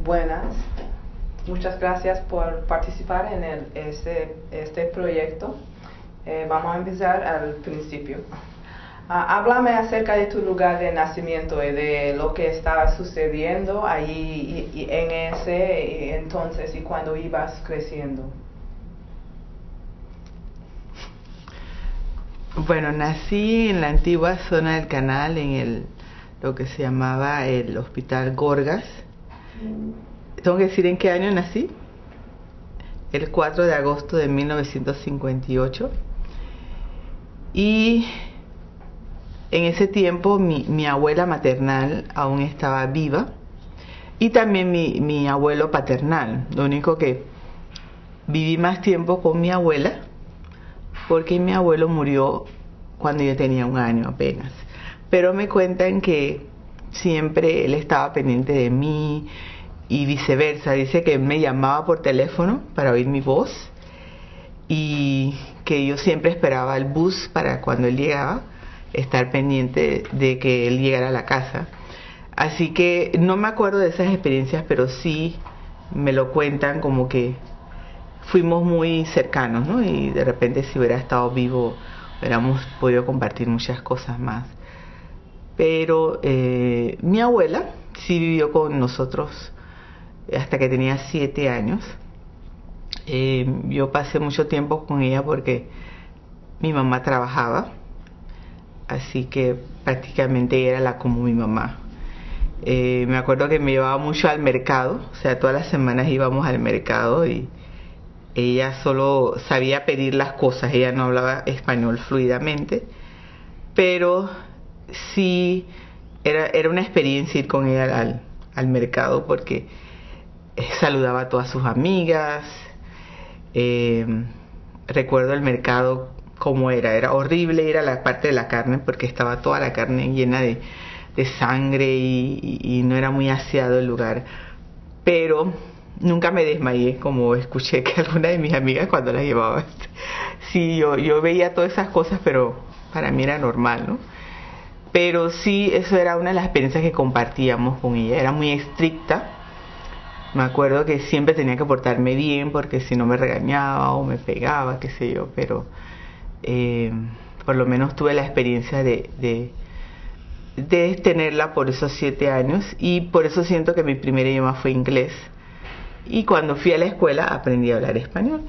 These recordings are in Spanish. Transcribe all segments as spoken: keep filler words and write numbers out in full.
Buenas. Muchas gracias por participar en el, este, este proyecto. Eh, vamos a empezar al principio. Uh, háblame acerca de tu lugar de nacimiento y de lo que estaba sucediendo ahí y, y en ese y entonces y cuando ibas creciendo. Bueno, nací en la antigua zona del Canal, en el lo que se llamaba el Hospital Gorgas. ¿Tengo que decir en qué año nací? El cuatro de agosto de mil novecientos cincuenta y ocho. Y en ese tiempo mi, mi abuela maternal aún estaba viva y también mi, mi abuelo paternal. Lo único que viví más tiempo con mi abuela porque mi abuelo murió cuando yo tenía un año apenas. Pero me cuentan que siempre él estaba pendiente de mí y viceversa. Dice que me llamaba por teléfono para oír mi voz y que yo siempre esperaba el bus para cuando él llegaba estar pendiente de que él llegara a la casa. Así que no me acuerdo de esas experiencias, pero sí me lo cuentan como que fuimos muy cercanos, ¿no? Y de repente si hubiera estado vivo hubiéramos podido compartir muchas cosas más. Pero eh, mi abuela sí vivió con nosotros hasta que tenía siete años. Eh, yo pasé mucho tiempo con ella porque mi mamá trabajaba, así que prácticamente era la como mi mamá. Eh, me acuerdo que me llevaba mucho al mercado, o sea, todas las semanas íbamos al mercado y ella solo sabía pedir las cosas, ella no hablaba español fluidamente, pero sí era, era una experiencia ir con ella al, al mercado porque saludaba a todas sus amigas. Eh, recuerdo el mercado como era, era horrible ir a la parte de la carne porque estaba toda la carne llena de, de sangre y, y, y no era muy aseado el lugar, pero nunca me desmayé, como escuché que alguna de mis amigas cuando las llevaba. Sí, yo, yo veía todas esas cosas, pero para mí era normal, ¿no? Pero sí, eso era una de las experiencias que compartíamos con ella. Era muy estricta. Me acuerdo que siempre tenía que portarme bien porque si no me regañaba o me pegaba, qué sé yo. Pero eh, por lo menos tuve la experiencia de, de, de tenerla por esos siete años. Y por eso siento que mi primer idioma fue inglés. Y cuando fui a la escuela aprendí a hablar español.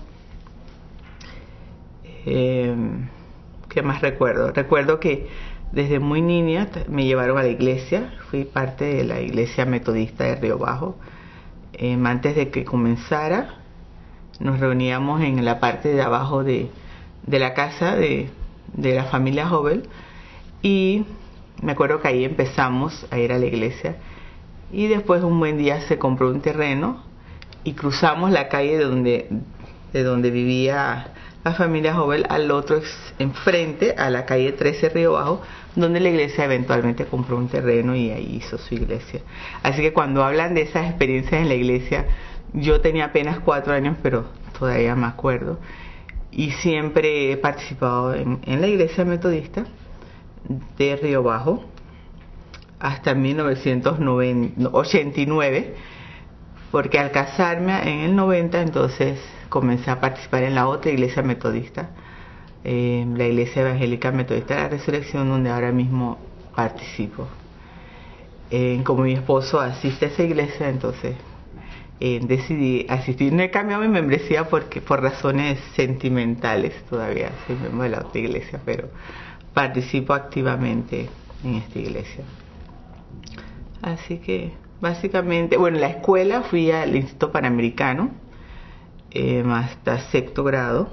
Eh, ¿Qué más recuerdo? Recuerdo que desde muy niña me llevaron a la iglesia. Fui parte de la iglesia metodista de Río Bajo. Eh, antes de que comenzara, nos reuníamos en la parte de abajo de, de la casa de, de la familia Hobel. Y me acuerdo que ahí empezamos a ir a la iglesia. Y después un buen día se compró un terreno y cruzamos la calle de donde, de donde vivía la familia Hobel al otro enfrente, a la calle trece Río Bajo, donde la iglesia eventualmente compró un terreno y ahí hizo su iglesia. Así que cuando hablan de esas experiencias en la iglesia, yo tenía apenas cuatro años, pero todavía me acuerdo. Y siempre he participado en, en la iglesia metodista de Río Bajo hasta mil novecientos ochenta y nueve, porque al casarme en el noventa, entonces comencé a participar en la otra iglesia metodista, eh, la iglesia evangélica metodista de la Resurrección, donde ahora mismo participo. Eh, como mi esposo asiste a esa iglesia, entonces eh, decidí asistir. No he cambiado mi membresía porque por razones sentimentales todavía soy miembro de la otra iglesia, pero participo activamente en esta iglesia. Así que básicamente, bueno, en la escuela fui al Instituto Panamericano eh, hasta sexto grado.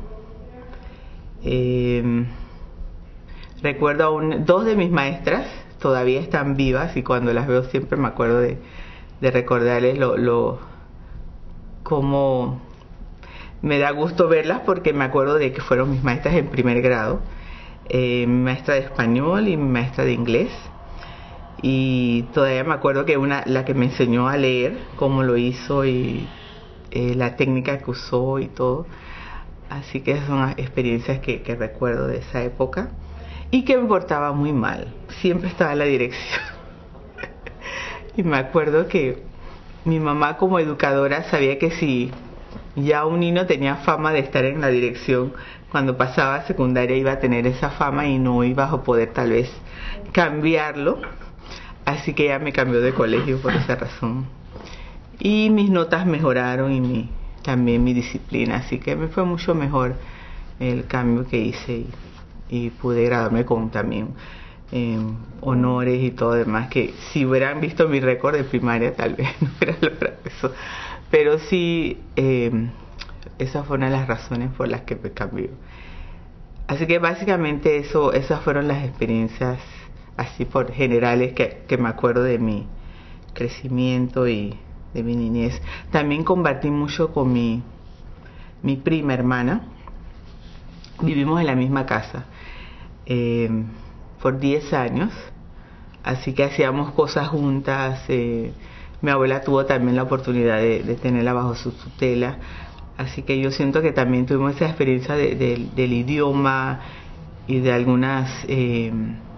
Eh, recuerdo a un, dos de mis maestras todavía están vivas y cuando las veo siempre me acuerdo de, de recordarles lo, lo como me da gusto verlas porque me acuerdo de que fueron mis maestras en primer grado, eh, mi maestra de español y mi maestra de inglés. Y todavía me acuerdo que una, la que me enseñó a leer, cómo lo hizo y eh, la técnica que usó y todo. Así que son experiencias que, que recuerdo de esa época y que me portaba muy mal. Siempre estaba en la dirección. Y me acuerdo que mi mamá como educadora sabía que si ya un niño tenía fama de estar en la dirección, cuando pasaba a secundaria iba a tener esa fama y no iba a poder tal vez cambiarlo. Así que ella me cambió de colegio por esa razón. Y mis notas mejoraron y mi, también mi disciplina. Así que me fue mucho mejor el cambio que hice y, y pude graduarme con también eh, honores y todo demás. Que si hubieran visto mi récord de primaria tal vez no hubiera logrado eso. Pero sí, eh, esa fue una de las razones por las que me cambió. Así que básicamente eso, esas fueron las experiencias así por generales que, que me acuerdo de mi crecimiento y de mi niñez. También compartí mucho con mi, mi prima hermana. Vivimos en la misma casa eh, por diez años, así que hacíamos cosas juntas. Eh, mi abuela tuvo también la oportunidad de, de tenerla bajo su tutela, así que yo siento que también tuvimos esa experiencia de, de, del idioma y de algunas... Eh,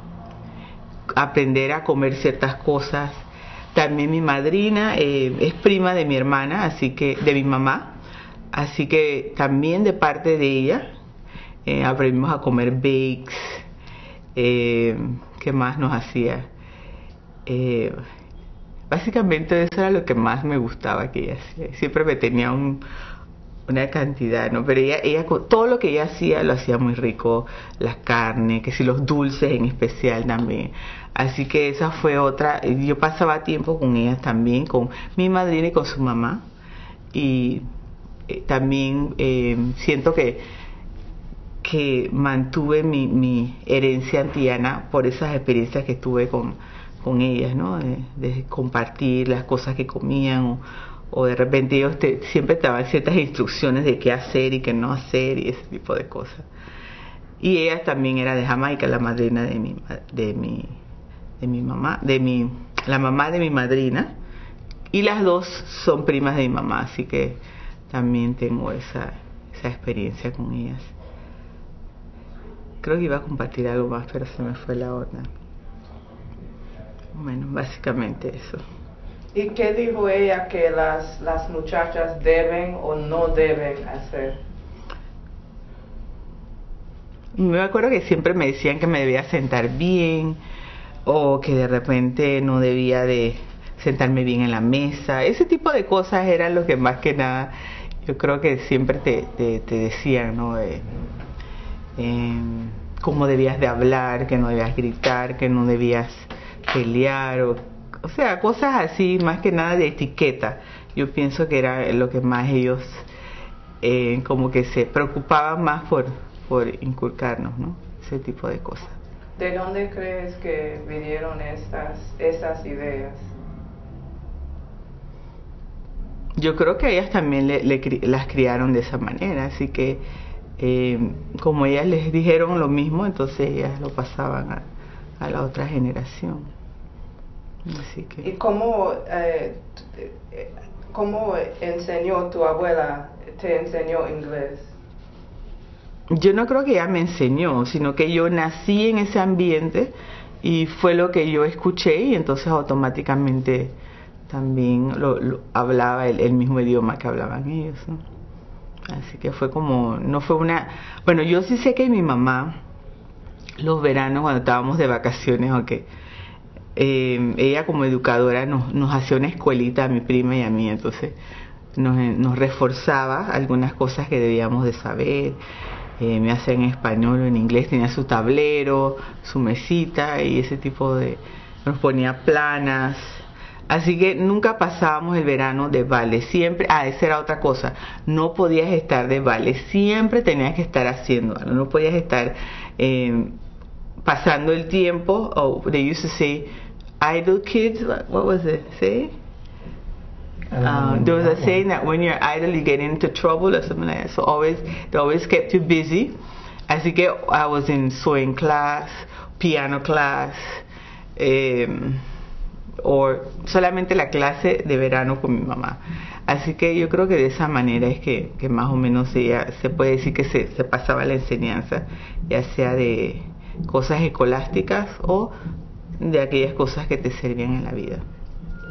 aprender a comer ciertas cosas. También mi madrina eh, es prima de mi hermana, así que de mi mamá, así que también de parte de ella eh, aprendimos a comer bakes. Eh, ¿qué más nos hacía? Eh, básicamente eso era lo que más me gustaba que ella hacía. Siempre me tenía un una cantidad, ¿no? Pero ella, ella, todo lo que ella hacía lo hacía muy rico, las carnes, que si los dulces en especial también. Así que esa fue otra. Yo pasaba tiempo con ellas también, con mi madrina y con su mamá. Y eh, también eh, siento que que mantuve mi, mi herencia antillana por esas experiencias que tuve con, con ellas, ¿no? De, de compartir las cosas que comían o o de repente ellos te, siempre te daban ciertas instrucciones de qué hacer y qué no hacer y ese tipo de cosas. Y ella también era de Jamaica, la madrina de mi de mi de mi mamá, de mi la mamá de mi madrina, y las dos son primas de mi mamá, así que también tengo esa esa experiencia con ellas. Creo que iba a compartir algo más, pero se me fue la onda. Bueno, básicamente eso. ¿Y qué dijo ella que las, las muchachas deben o no deben hacer? Me acuerdo que siempre me decían que me debía sentar bien, o que de repente no debía de sentarme bien en la mesa. Ese tipo de cosas eran lo que más que nada yo creo que siempre te, te, te decían, ¿no? Eh, eh, cómo debías de hablar, que no debías gritar, que no debías pelear, o O sea, cosas así, más que nada de etiqueta. Yo pienso que era lo que más ellos eh, como que se preocupaban más por, por inculcarnos, ¿no? Ese tipo de cosas. ¿De dónde crees que vinieron estas, estas ideas? Yo creo que ellas también le, le, las criaron de esa manera, así que eh, como ellas les dijeron lo mismo, entonces ellas lo pasaban a, a la otra generación. Así que... ¿Y cómo, eh, cómo enseñó tu abuela, te enseñó inglés? Yo no creo que ella me enseñó, sino que yo nací en ese ambiente y fue lo que yo escuché y entonces automáticamente también lo, lo hablaba el, el mismo idioma que hablaban ellos, ¿no? Así que fue como, no fue una... Bueno, yo sí sé que mi mamá, los veranos cuando estábamos de vacaciones o que... Eh, ella como educadora nos, nos hacía una escuelita a mi prima y a mí, entonces nos, nos reforzaba algunas cosas que debíamos de saber. Eh, me hacía en español o en inglés, tenía su tablero, su mesita y ese tipo de... nos ponía planas. Así que nunca pasábamos el verano de vale, siempre, ah, esa era otra cosa, no podías estar de vale, siempre tenías que estar haciendo algo, no podías estar eh, pasando el tiempo. Oh, they used to say, idle kids, what was it, say? Um, there was a saying that when you're idle you get into trouble or something like that, so always, they always kept you busy. Así que I was in sewing class, piano class, um, o solamente la clase de verano con mi mamá. Así que yo creo que de esa manera es que, que más o menos ella, se puede decir que se, se pasaba la enseñanza, ya sea de cosas escolásticas o de aquellas cosas que te servían en la vida.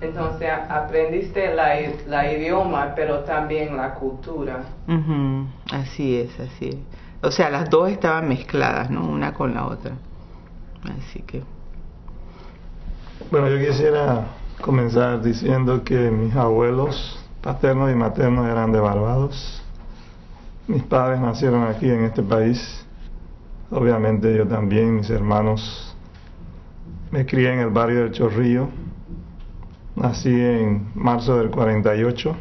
Entonces aprendiste la, la idioma, pero también la cultura. Uh-huh. Así es, así es. O sea, las dos estaban mezcladas, ¿no? Una con la otra. Así que... Bueno, yo quisiera comenzar diciendo que mis abuelos paternos y maternos eran de Barbados. Mis padres nacieron aquí en este país. Obviamente yo también, mis hermanos. Me crié en el barrio del Chorrillo. Nací en marzo del cuarenta y ocho.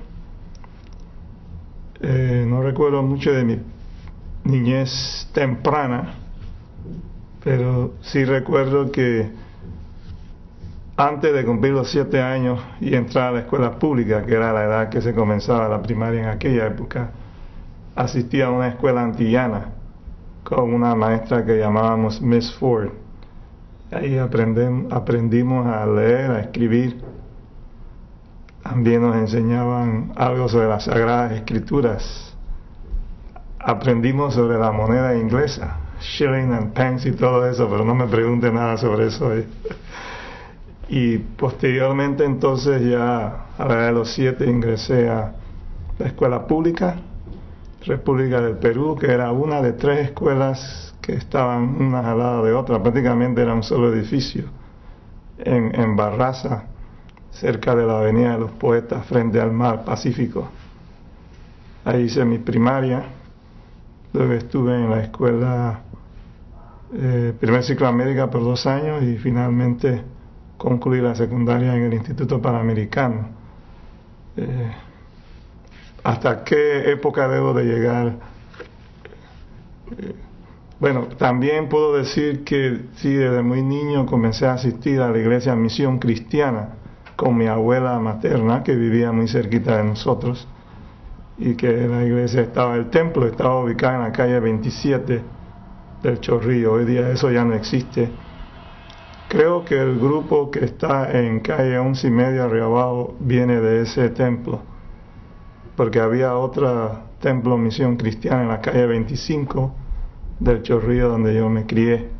Eh, no recuerdo mucho de mi niñez temprana, pero sí recuerdo que antes de cumplir los siete años y entrar a la escuela pública, que era la edad que se comenzaba la primaria en aquella época, asistí a una escuela antillana con una maestra que llamábamos Miss Ford. Ahí aprendem, aprendimos a leer, a escribir. También nos enseñaban algo sobre las Sagradas Escrituras. Aprendimos sobre la moneda inglesa, shilling and pence y todo eso, pero no me pregunte nada sobre eso. ¿eh? Y posteriormente entonces ya a la edad de los siete ingresé a la escuela pública, República del Perú, que era una de tres escuelas que estaban unas al lado de otra, prácticamente era un solo edificio, en, en Barraza, cerca de la Avenida de los Poetas, frente al mar Pacífico. Ahí hice mi primaria, luego estuve en la escuela eh, primer ciclo América por dos años y finalmente concluí la secundaria en el Instituto Panamericano. Eh, ¿Hasta qué época debo de llegar? Eh, bueno, también puedo decir que sí, desde muy niño comencé a asistir a la iglesia Misión Cristiana con mi abuela materna, que vivía muy cerquita de nosotros, y que la iglesia estaba, el templo estaba ubicado en la calle veintisiete del Chorrillo. Hoy día eso ya no existe. Creo que el grupo que está en calle once y media arriba abajo viene de ese templo, porque había otro templo Misión Cristiana en la calle veinticinco del Chorrillo donde yo me crié.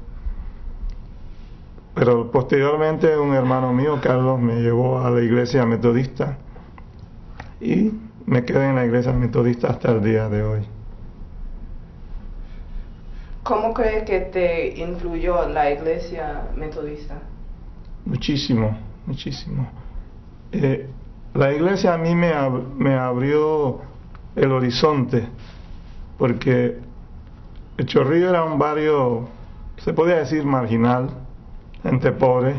Pero posteriormente un hermano mío, Carlos, me llevó a la iglesia metodista y me quedé en la iglesia metodista hasta el día de hoy. ¿Cómo crees que te influyó la iglesia metodista? Muchísimo, muchísimo. Eh, la iglesia a mí me, ab- me abrió el horizonte, porque el Chorrillo era un barrio, se podía decir, marginal, gente pobre,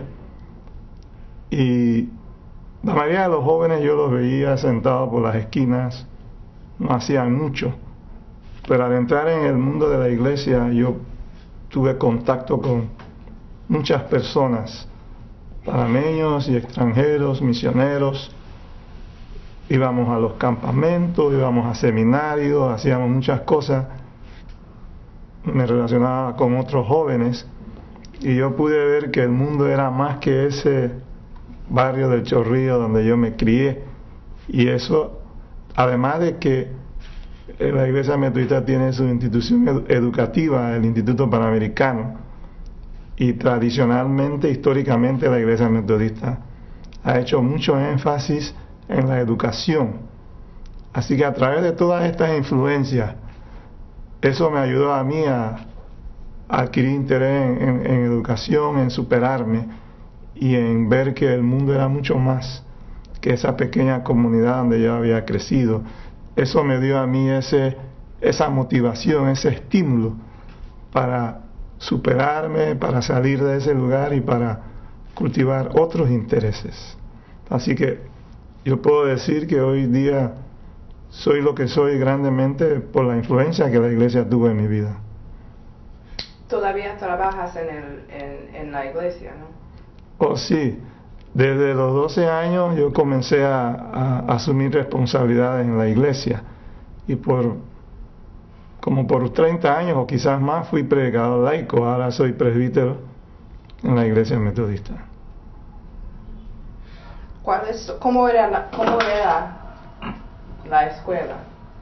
y la mayoría de los jóvenes yo los veía sentados por las esquinas, no hacían mucho, pero al entrar en el mundo de la iglesia yo tuve contacto con muchas personas, panameños y extranjeros, misioneros. Íbamos a los campamentos, íbamos a seminarios, hacíamos muchas cosas, me relacionaba con otros jóvenes y yo pude ver que el mundo era más que ese barrio del Chorrillo donde yo me crié. Y eso, además de que la iglesia metodista tiene su institución edu- educativa, el Instituto Panamericano, y tradicionalmente, históricamente, la iglesia metodista ha hecho mucho énfasis en la educación. Así que a través de todas estas influencias, eso me ayudó a mí a, a adquirir interés en, en, en educación, en superarme y en ver que el mundo era mucho más que esa pequeña comunidad donde yo había crecido. Eso me dio a mí ese, esa motivación, ese estímulo para superarme, para salir de ese lugar y para cultivar otros intereses. Así que yo puedo decir que hoy día soy lo que soy grandemente por la influencia que la iglesia tuvo en mi vida. Todavía trabajas en, el, en, en la iglesia, ¿no? Oh, sí. Desde los doce años yo comencé a, a, a asumir responsabilidades en la iglesia y por como por treinta años o quizás más fui predicador laico. Ahora soy presbítero en la iglesia metodista. ¿Cuál es, cómo, era la, ¿Cómo era la escuela?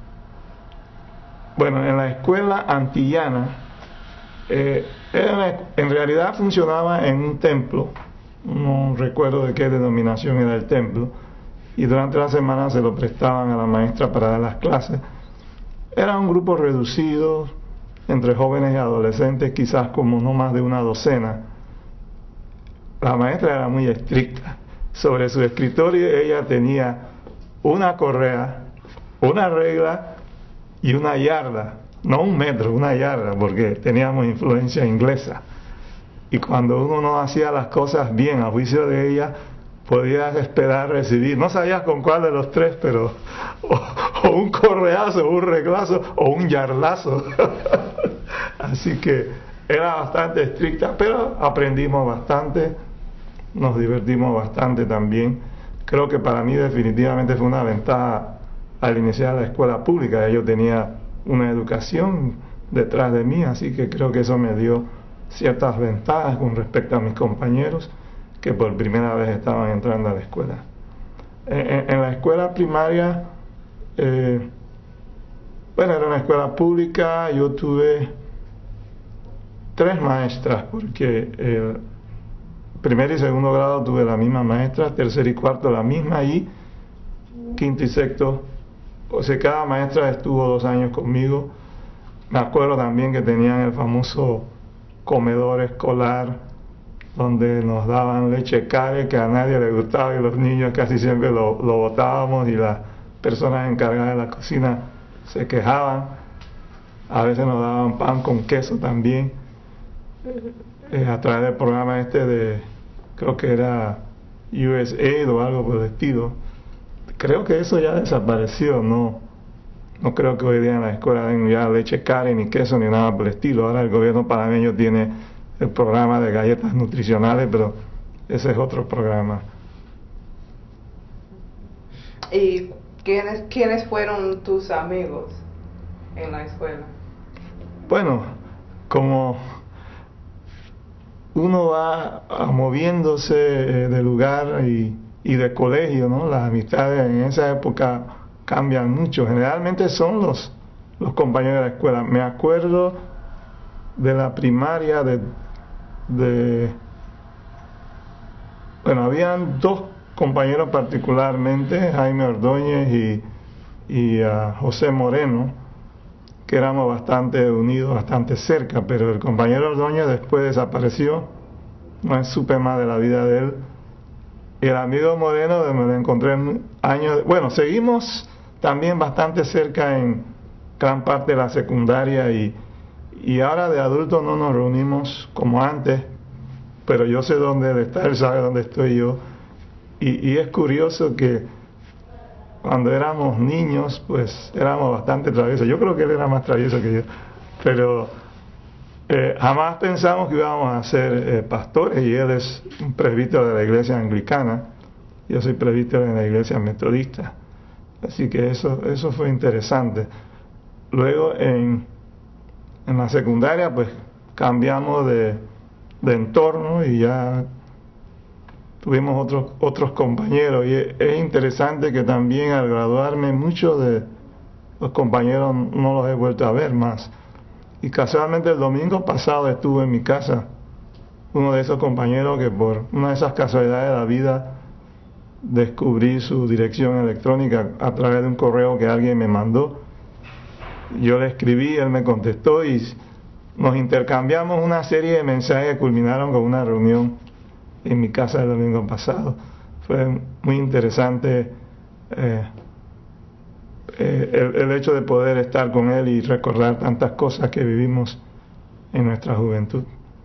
Bueno, en la escuela antillana, eh, era una, en realidad funcionaba en un templo no recuerdo de qué denominación era el templo, y durante la semana se lo prestaban a la maestra para dar las clases. Era un grupo reducido, entre jóvenes y adolescentes, quizás como no más de una docena. La maestra era muy estricta. Sobre su escritorio ella tenía una correa, una regla y una yarda, no un metro, una yarda, porque teníamos influencia inglesa. Y cuando uno no hacía las cosas bien a juicio de ella, podías esperar recibir, no sabías con cuál de los tres, pero o, o un correazo, o un reglazo, o un yardazo. Así que era bastante estricta, pero aprendimos bastante, nos divertimos bastante también. Creo que para mí definitivamente fue una ventaja al iniciar la escuela pública. Yo tenía una educación detrás de mí, así que creo que eso me dio ciertas ventajas con respecto a mis compañeros que por primera vez estaban entrando a la escuela. En, en la escuela primaria, eh, bueno, era una escuela pública. Yo tuve tres maestras, porque eh, primer y segundo grado tuve la misma maestra, tercer y cuarto la misma, y quinto y sexto, o sea, cada maestra estuvo dos años conmigo. Me acuerdo también que tenían el famoso comedor escolar, donde nos daban leche care que a nadie le gustaba y los niños casi siempre lo, lo botábamos, y las personas encargadas de la cocina se quejaban. A veces nos daban pan con queso también, eh, a través del programa este de, creo que era U S A I D o algo por el estilo. Creo que eso ya desapareció, no no creo que hoy día en la escuela den ya leche care ni queso ni nada por el estilo. Ahora el gobierno panameño tiene el programa de galletas nutricionales, pero ese es otro programa. ¿Y quiénes, quiénes fueron tus amigos en la escuela? Bueno, como uno va moviéndose de lugar y, y de colegio, ¿no? Las amistades en esa época cambian mucho. Generalmente son los, los compañeros de la escuela. Me acuerdo de la primaria de, de bueno, habían dos compañeros particularmente, Jaime Ordóñez y, y uh, José Moreno, que éramos bastante unidos, bastante cerca, pero el compañero Ordóñez después desapareció, no supe más de la vida de él. Y el amigo Moreno me lo encontré en años, bueno, seguimos también bastante cerca en gran parte de la secundaria, y, y ahora de adultos no nos reunimos como antes, pero yo sé dónde él está, él sabe dónde estoy yo, y, y es curioso que cuando éramos niños, pues éramos bastante traviesos. Yo creo que él era más travieso que yo, pero eh, jamás pensamos que íbamos a ser eh, pastores, y él es un presbítero de la iglesia anglicana, yo soy presbítero de la iglesia metodista, así que eso, eso fue interesante. Luego en, en la secundaria pues cambiamos de, de entorno y ya tuvimos otros otros compañeros, y es, es interesante que también al graduarme muchos de los compañeros no los he vuelto a ver más. Y casualmente el domingo pasado estuvo en mi casa uno de esos compañeros que por una de esas casualidades de la vida descubrí su dirección electrónica a través de un correo que alguien me mandó. Yo le escribí, él me contestó y nos intercambiamos una serie de mensajes que culminaron con una reunión en mi casa el domingo pasado. Fue muy interesante eh, eh, el, el hecho de poder estar con él y recordar tantas cosas que vivimos en nuestra juventud.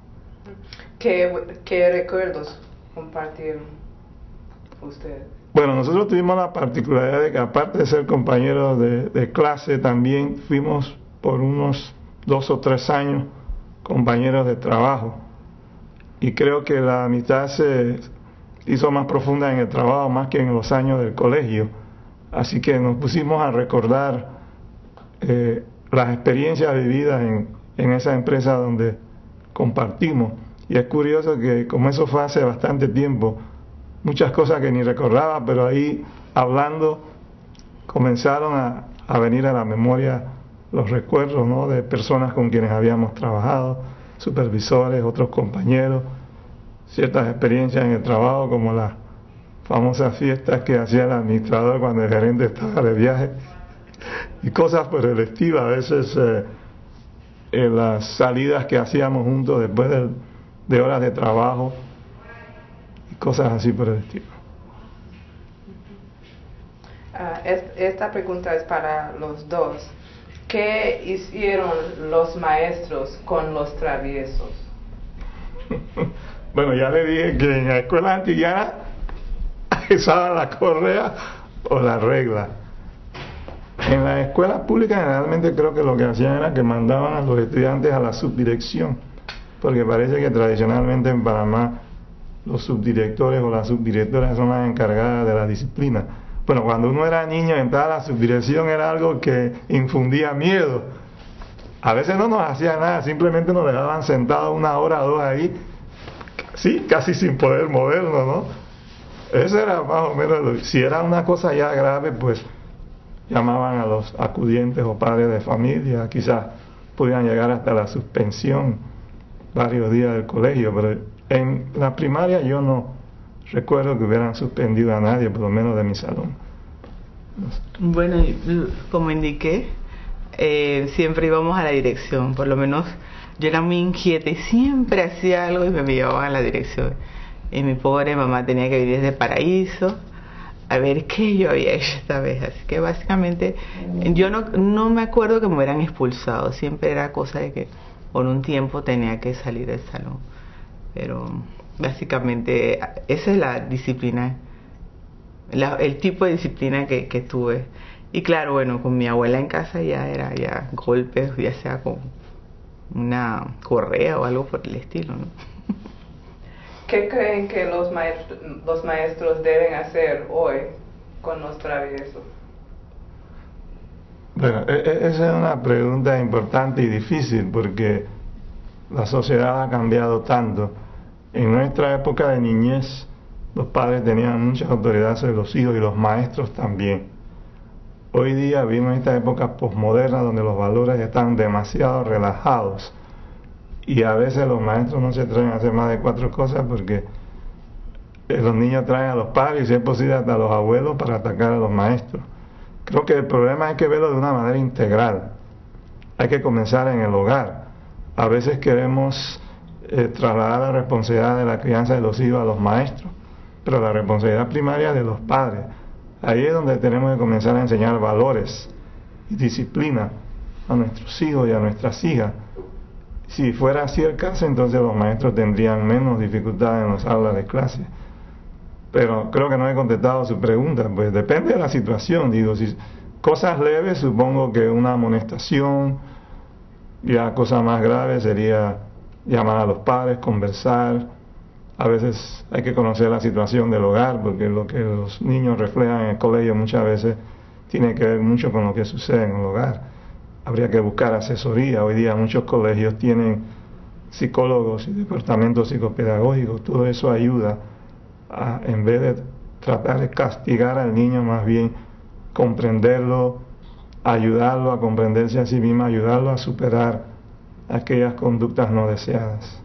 ¿Qué, qué recuerdos compartieron ustedes? Bueno, nosotros tuvimos la particularidad de que, aparte de ser compañeros de, de clase, también fuimos por unos dos o tres años compañeros de trabajo. Y creo que la amistad se hizo más profunda en el trabajo más que en los años del colegio. Así que nos pusimos a recordar eh, las experiencias vividas en, en esa empresa donde compartimos. Y es curioso que, como eso fue hace bastante tiempo, muchas cosas que ni recordaba, pero ahí hablando comenzaron a, a venir a la memoria los recuerdos, ¿no?, de personas con quienes habíamos trabajado, supervisores, otros compañeros, ciertas experiencias en el trabajo, como las famosas fiestas que hacía el administrador cuando el gerente estaba de viaje, y cosas por el estilo. A veces eh, en las salidas que hacíamos juntos después de, de horas de trabajo, y cosas así por el estilo. Uh, es, esta pregunta es para los dos. ¿Qué hicieron los maestros con los traviesos? Bueno, ya le dije que en la escuela antillana usaban la correa o la regla. En las escuelas públicas generalmente creo que lo que hacían era que mandaban a los estudiantes a la subdirección, porque parece que tradicionalmente en Panamá los subdirectores o las subdirectoras son las encargadas de la disciplina. Bueno, cuando uno era niño, entrar a la subdirección era algo que infundía miedo. A veces no nos hacía nada, simplemente nos dejaban sentados una hora o dos ahí, sí, casi sin poder movernos, ¿no? Eso era más o menos lo, si era una cosa ya grave, pues llamaban a los acudientes o padres de familia, quizás podían llegar hasta la suspensión varios días del colegio, pero en la primaria yo no recuerdo que hubieran suspendido a nadie, por lo menos de mi salón. No sé. Bueno, como indiqué, eh, siempre íbamos a la dirección, por lo menos yo era muy inquieta y siempre hacía algo y me llevaban a la dirección. Y mi pobre mamá tenía que venir desde Paraíso a ver qué yo había hecho esta vez. Así que básicamente yo no, no me acuerdo que me hubieran expulsado, siempre era cosa de que por un tiempo tenía que salir del salón. Pero básicamente esa es la disciplina, la, el tipo de disciplina que, que tuve. Y claro, bueno, con mi abuela en casa ya era ya golpes, ya sea con una correa o algo por el estilo, ¿no? ¿Qué creen que los maestros, los maestros deben hacer hoy con los traviesos? Bueno, esa es una pregunta importante y difícil porque la sociedad ha cambiado tanto. En nuestra época de niñez, los padres tenían mucha autoridad sobre los hijos y los maestros también. Hoy día vivimos esta época posmoderna donde los valores están demasiado relajados y a veces los maestros no se atreven a hacer más de cuatro cosas porque los niños traen a los padres y si es posible hasta a los abuelos para atacar a los maestros. Creo que el problema hay que verlo de una manera integral. Hay que comenzar en el hogar. A veces queremos Eh, trasladar la responsabilidad de la crianza de los hijos a los maestros, pero la responsabilidad primaria es de los padres. Ahí es donde tenemos que comenzar a enseñar valores y disciplina a nuestros hijos y a nuestras hijas. Si fuera así el caso, entonces los maestros tendrían menos dificultades en las aulas de clase. Pero creo que no he contestado su pregunta, pues depende de la situación. Digo, si cosas leves, supongo que una amonestación, ya cosa más grave sería llamar a los padres, conversar. A veces hay que conocer la situación del hogar, porque lo que los niños reflejan en el colegio muchas veces tiene que ver mucho con lo que sucede en el hogar. Habría que buscar asesoría. Hoy día muchos colegios tienen psicólogos y departamentos psicopedagógicos. Todo eso ayuda a, en vez de tratar de castigar al niño, más bien comprenderlo, ayudarlo a comprenderse a sí mismo, ayudarlo a superar aquellas conductas no deseadas.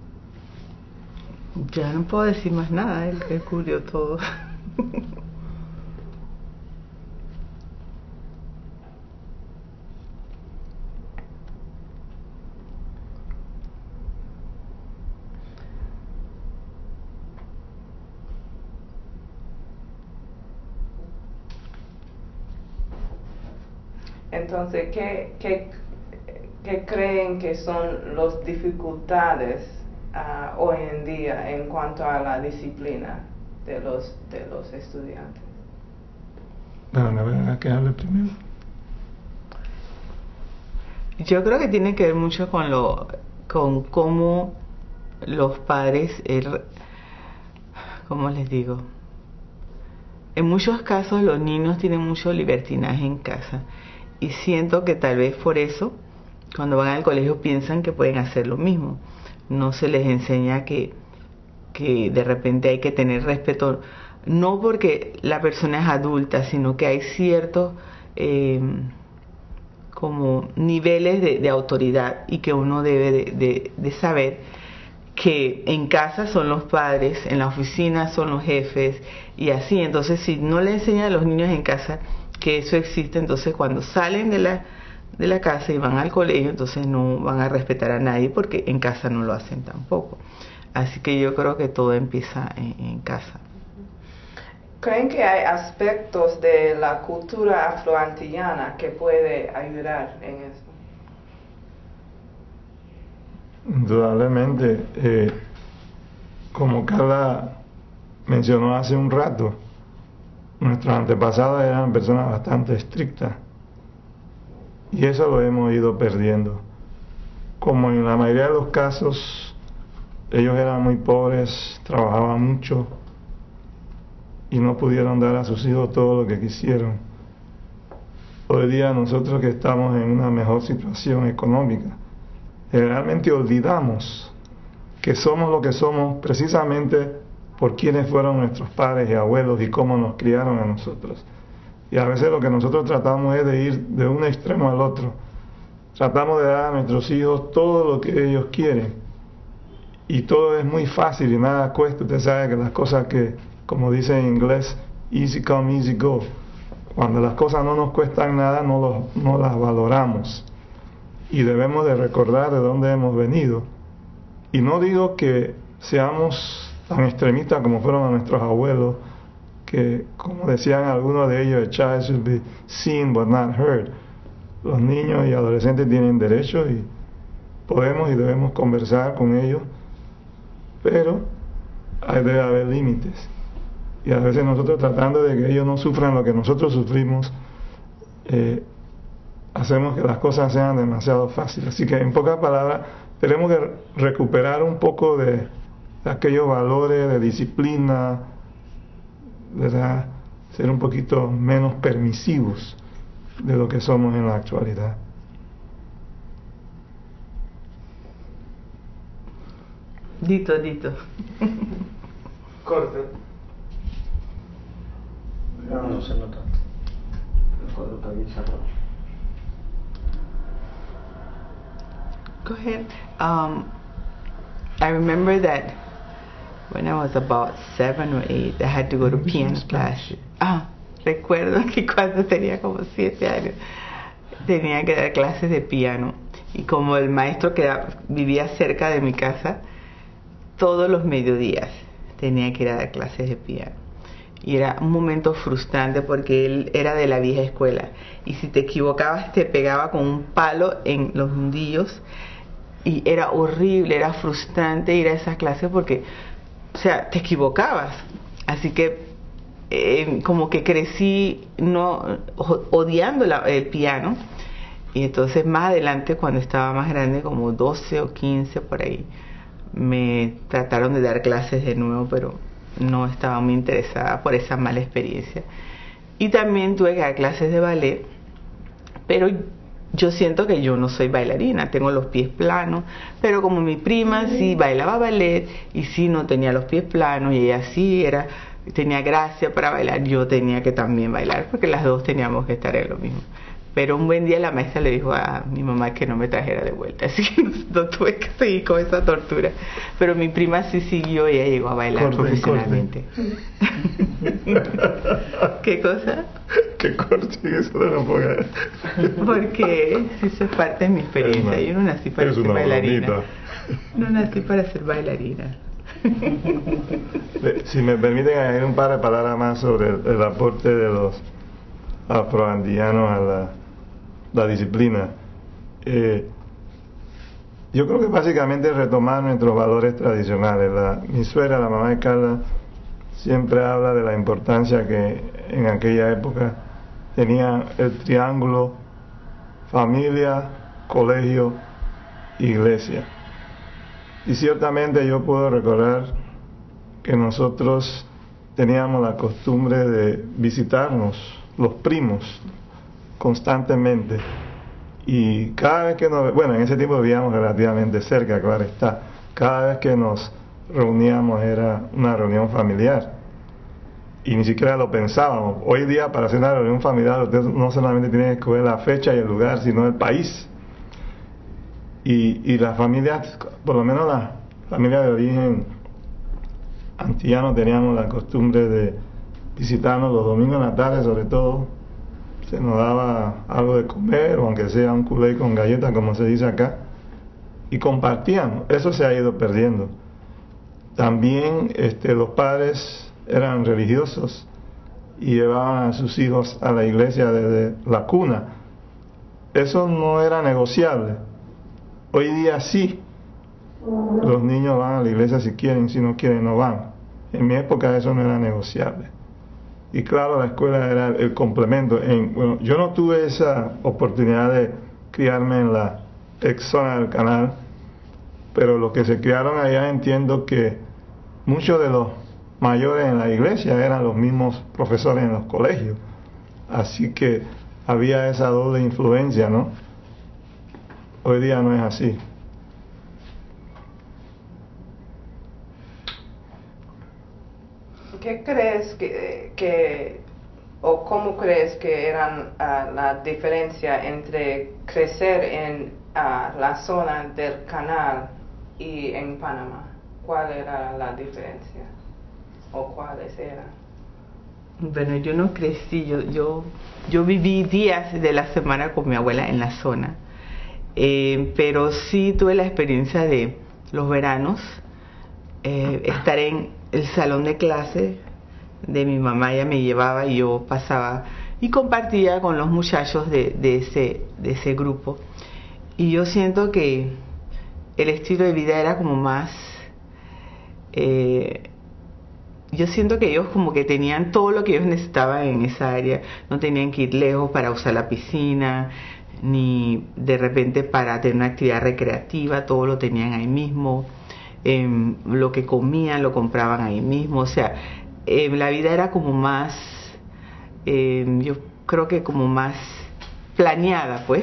Ya no puedo decir más nada, él descubrió todo. Entonces, ¿qué, qué, qué creen que son las dificultades uh, hoy en día en cuanto a la disciplina de los, de los estudiantes? Bueno, me voy a que hable primero. Yo creo que tiene que ver mucho con lo, con cómo los padres, el, ¿cómo les digo? En muchos casos los niños tienen mucho libertinaje en casa y siento que tal vez por eso cuando van al colegio piensan que pueden hacer lo mismo. No se les enseña que, que de repente hay que tener respeto, no porque la persona es adulta, sino que hay ciertos eh, como niveles de, de autoridad y que uno debe de, de, de saber que en casa son los padres, en la oficina son los jefes y así. Entonces, si no le enseñan a los niños en casa que eso existe, entonces cuando salen de la, de la casa y van al colegio, entonces no van a respetar a nadie porque en casa no lo hacen tampoco. Así que yo creo que todo empieza en, en casa. ¿Creen que hay aspectos de la cultura afroantillana que puede ayudar en eso? Indudablemente, eh, como Carla mencionó hace un rato, nuestros antepasados eran personas bastante estrictas y eso lo hemos ido perdiendo. Como en la mayoría de los casos, ellos eran muy pobres, trabajaban mucho y no pudieron dar a sus hijos todo lo que quisieron. Hoy día nosotros que estamos en una mejor situación económica, generalmente olvidamos que somos lo que somos precisamente por quienes fueron nuestros padres y abuelos y cómo nos criaron a nosotros. Y a veces lo que nosotros tratamos es de ir de un extremo al otro. Tratamos de dar a nuestros hijos todo lo que ellos quieren. Y todo es muy fácil y nada cuesta. Usted sabe que las cosas que, como dice en inglés, easy come, easy go. Cuando las cosas no nos cuestan nada, no, los, no las valoramos. Y debemos de recordar de dónde hemos venido. Y no digo que seamos tan extremistas como fueron nuestros abuelos, que como decían algunos de ellos, a child should be seen but not heard. Los niños y adolescentes tienen derechos y podemos y debemos conversar con ellos, pero hay debe haber límites. Y a veces nosotros, tratando de que ellos no sufran lo que nosotros sufrimos, eh, hacemos que las cosas sean demasiado fáciles. Así que, en pocas palabras, tenemos que recuperar un poco de, de aquellos valores de disciplina, ¿verdad? Ser un poquito menos permisivos de lo que somos en la actualidad. Dito, dito. Corte. No, no se nota. El cuadro está bien cerrado. Go ahead. Um, I remember that when I was about seven or eight, I had to go to piano classes. Ah, recuerdo que cuando tenía como siete años tenía que dar clases de piano. Y como el maestro que vivía cerca de mi casa, todos los mediodías tenía que ir a dar clases de piano. Y era un momento frustrante porque él era de la vieja escuela. Y si te equivocabas te pegaba con un palo en los nudillos. Y era horrible, era frustrante ir a esas clases porque, o sea, te equivocabas. Así que eh, como que crecí no odiando la, el piano. Y entonces más adelante, cuando estaba más grande, como doce o quince por ahí, me trataron de dar clases de nuevo, pero no estaba muy interesada por esa mala experiencia. Y también tuve que dar clases de ballet, pero yo siento que yo no soy bailarina, tengo los pies planos, pero como mi prima sí bailaba ballet y sí no tenía los pies planos y ella sí era, tenía gracia para bailar, yo tenía que también bailar porque las dos teníamos que estar en lo mismo. Pero un buen día la maestra le dijo a mi mamá que no me trajera de vuelta, así que no, no tuve que seguir con esa tortura. Pero mi prima sí siguió y ella llegó a bailar corte, profesionalmente. Corte. ¿Qué cosa? Que corte, eso no lo puedo. Porque eso es parte de mi experiencia. Una, yo no nací para ser bailarina. Bonita. No nací para ser bailarina. Si me permiten añadir un par de palabras más sobre el, el aporte de los afroandillanos a la, la disciplina. Eh, yo creo que básicamente retomar nuestros valores tradicionales. La, mi suegra, la mamá de Carla, siempre habla de la importancia que en aquella época tenía el triángulo familia, colegio, iglesia. Y ciertamente yo puedo recordar que nosotros teníamos la costumbre de visitarnos, los primos, constantemente. Y cada vez que nos... Bueno, en ese tiempo vivíamos relativamente cerca, claro está. Cada vez que nos reuníamos era una reunión familiar. Y ni siquiera lo pensábamos. Hoy día, para hacer una reunión familiar, usted no solamente tiene que escoger la fecha y el lugar, sino el país. Y, y las familias, por lo menos las, familia de origen antillano teníamos la costumbre de visitarnos los domingos en la tarde, sobre todo. Se nos daba algo de comer, o aunque sea un culé con galletas, como se dice acá, y compartíamos. Eso se ha ido perdiendo. También este, los padres eran religiosos y llevaban a sus hijos a la iglesia desde la cuna. Eso no era negociable. Hoy día sí. Los niños van a la iglesia si quieren, si no quieren no van. En mi época eso no era negociable. Y claro, la escuela era el complemento. En, bueno, yo no tuve esa oportunidad de criarme en la ex zona del canal, pero los que se criaron allá entiendo que muchos de los mayores en la iglesia eran los mismos profesores en los colegios. Así que había esa doble influencia, ¿no? Hoy día no es así. ¿Qué crees que, que o cómo crees que eran uh, la diferencia entre crecer en uh, la zona del canal y en Panamá? ¿Cuál era la diferencia? ¿O cuáles eran? Bueno, yo no crecí, yo, yo, yo viví días de la semana con mi abuela en la zona, eh, pero sí tuve la experiencia de los veranos, eh, estar en el salón de clase de mi mamá. Ella me llevaba y yo pasaba y compartía con los muchachos de, de, ese, de ese grupo, y yo siento que el estilo de vida era como más... Eh, yo siento que ellos como que tenían todo lo que ellos necesitaban en esa área, no tenían que ir lejos para usar la piscina, ni de repente para tener una actividad recreativa, todo lo tenían ahí mismo, eh, lo que comían lo compraban ahí mismo, o sea, eh, la vida era como más, eh, yo creo que como más planeada pues,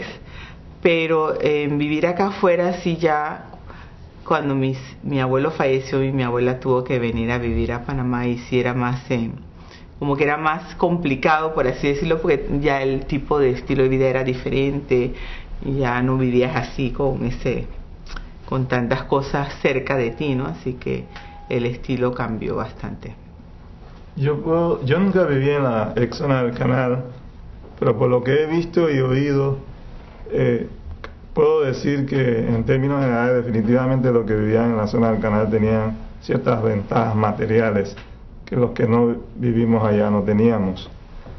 pero eh, vivir acá afuera sí ya... Cuando mis, mi abuelo falleció y mi abuela tuvo que venir a vivir a Panamá, y sí era más, eh, como que era más complicado, por así decirlo, porque ya el tipo de estilo de vida era diferente, y ya no vivías así con ese, con tantas cosas cerca de ti, ¿no? Así que el estilo cambió bastante. Yo puedo, yo nunca viví en la ex zona del canal, pero por lo que he visto y oído, eh, puedo decir que en términos generales definitivamente los que vivían en la zona del canal tenían ciertas ventajas materiales que los que no vivimos allá no teníamos.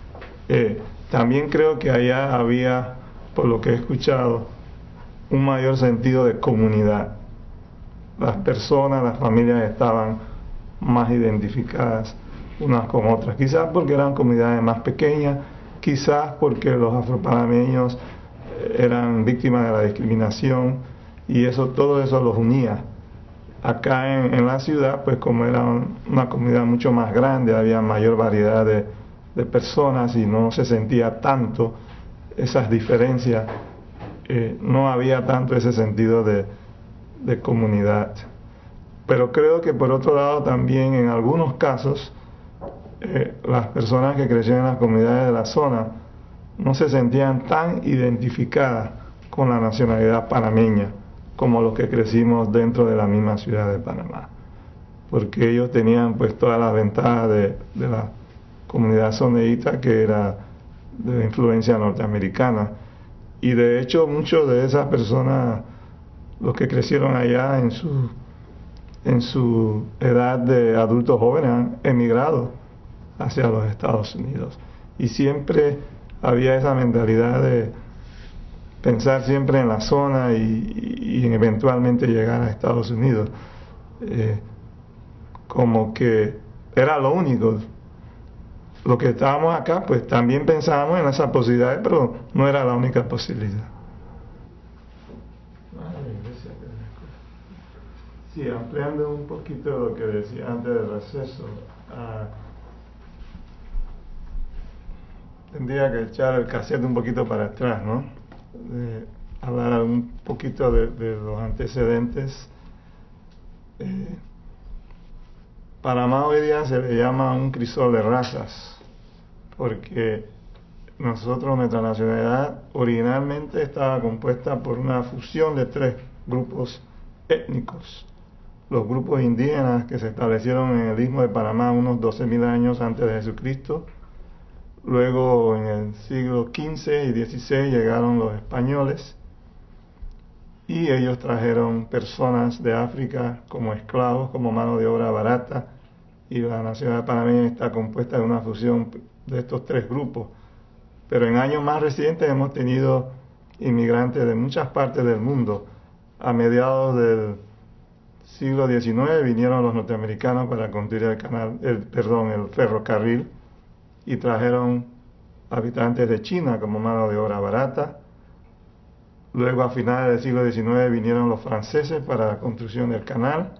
Eh, también creo que allá había, por lo que he escuchado, un mayor sentido de comunidad. Las personas, las familias estaban más identificadas unas con otras, quizás porque eran comunidades más pequeñas, quizás porque los afropanameños eran víctimas de la discriminación, y eso, todo eso los unía. Acá en, en la ciudad, pues como era un, una comunidad mucho más grande, había mayor variedad de, de personas y no se sentía tanto esas diferencias, eh, no había tanto ese sentido de, de comunidad. Pero creo que por otro lado también en algunos casos eh, las personas que crecieron en las comunidades de la zona no se sentían tan identificadas con la nacionalidad panameña como los que crecimos dentro de la misma ciudad de Panamá, porque ellos tenían pues todas las ventajas de, de la comunidad soneíta, que era de influencia norteamericana, y de hecho muchos de esas personas, los que crecieron allá en su, en su edad de adultos jóvenes, han emigrado hacia los Estados Unidos, y siempre había esa mentalidad de pensar siempre en la zona y, y eventualmente llegar a Estados Unidos, eh, como que era lo único. Los que estábamos acá pues también pensábamos en esas posibilidades, pero no era la única posibilidad. Sí, ampliando un poquito lo que decía antes del receso, uh, tendría que echar el cassette un poquito para atrás, ¿no? De hablar un poquito de, de los antecedentes. Eh, Panamá hoy día se le llama un crisol de razas, porque nosotros, nuestra nacionalidad originalmente estaba compuesta por una fusión de tres grupos étnicos. los grupos indígenas que se establecieron en el Istmo de Panamá unos doce mil años antes de Jesucristo. Luego, en el siglo quince y dieciséis, llegaron los españoles y ellos trajeron personas de África como esclavos, como mano de obra barata, y la nacionalidad panameña está compuesta de una fusión de estos tres grupos. Pero en años más recientes hemos tenido inmigrantes de muchas partes del mundo. A mediados del siglo diecinueve vinieron los norteamericanos para construir el canal, el, perdón, el ferrocarril, y trajeron habitantes de China como mano de obra barata. Luego, a finales del siglo diecinueve, vinieron los franceses para la construcción del canal,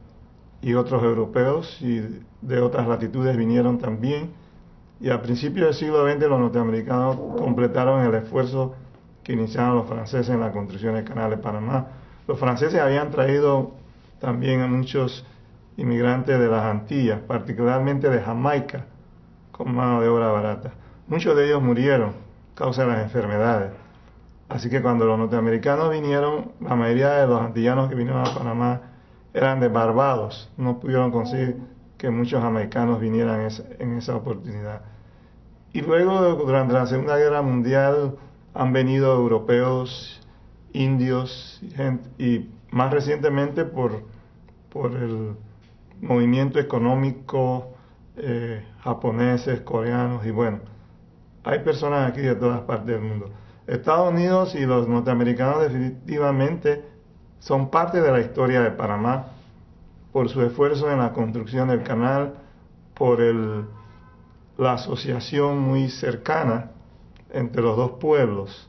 y otros europeos y de otras latitudes vinieron también. Y a principios del siglo veinte los norteamericanos completaron el esfuerzo que iniciaron los franceses en la construcción del canal de Panamá. Los franceses habían traído también a muchos inmigrantes de las Antillas, particularmente de Jamaica, con mano de obra barata. Muchos de ellos murieron a causa de las enfermedades. Así que cuando los norteamericanos vinieron, la mayoría de los antillanos que vinieron a Panamá eran de Barbados. No pudieron conseguir que muchos jamaicanos vinieran en esa oportunidad. Y luego, durante la Segunda Guerra Mundial, han venido europeos, indios y, gente, y más recientemente por, por el movimiento económico, eh, japoneses, coreanos, y bueno, hay personas aquí de todas partes del mundo. Estados Unidos y los norteamericanos definitivamente son parte de la historia de Panamá por su esfuerzo en la construcción del canal, por el, la asociación muy cercana entre los dos pueblos.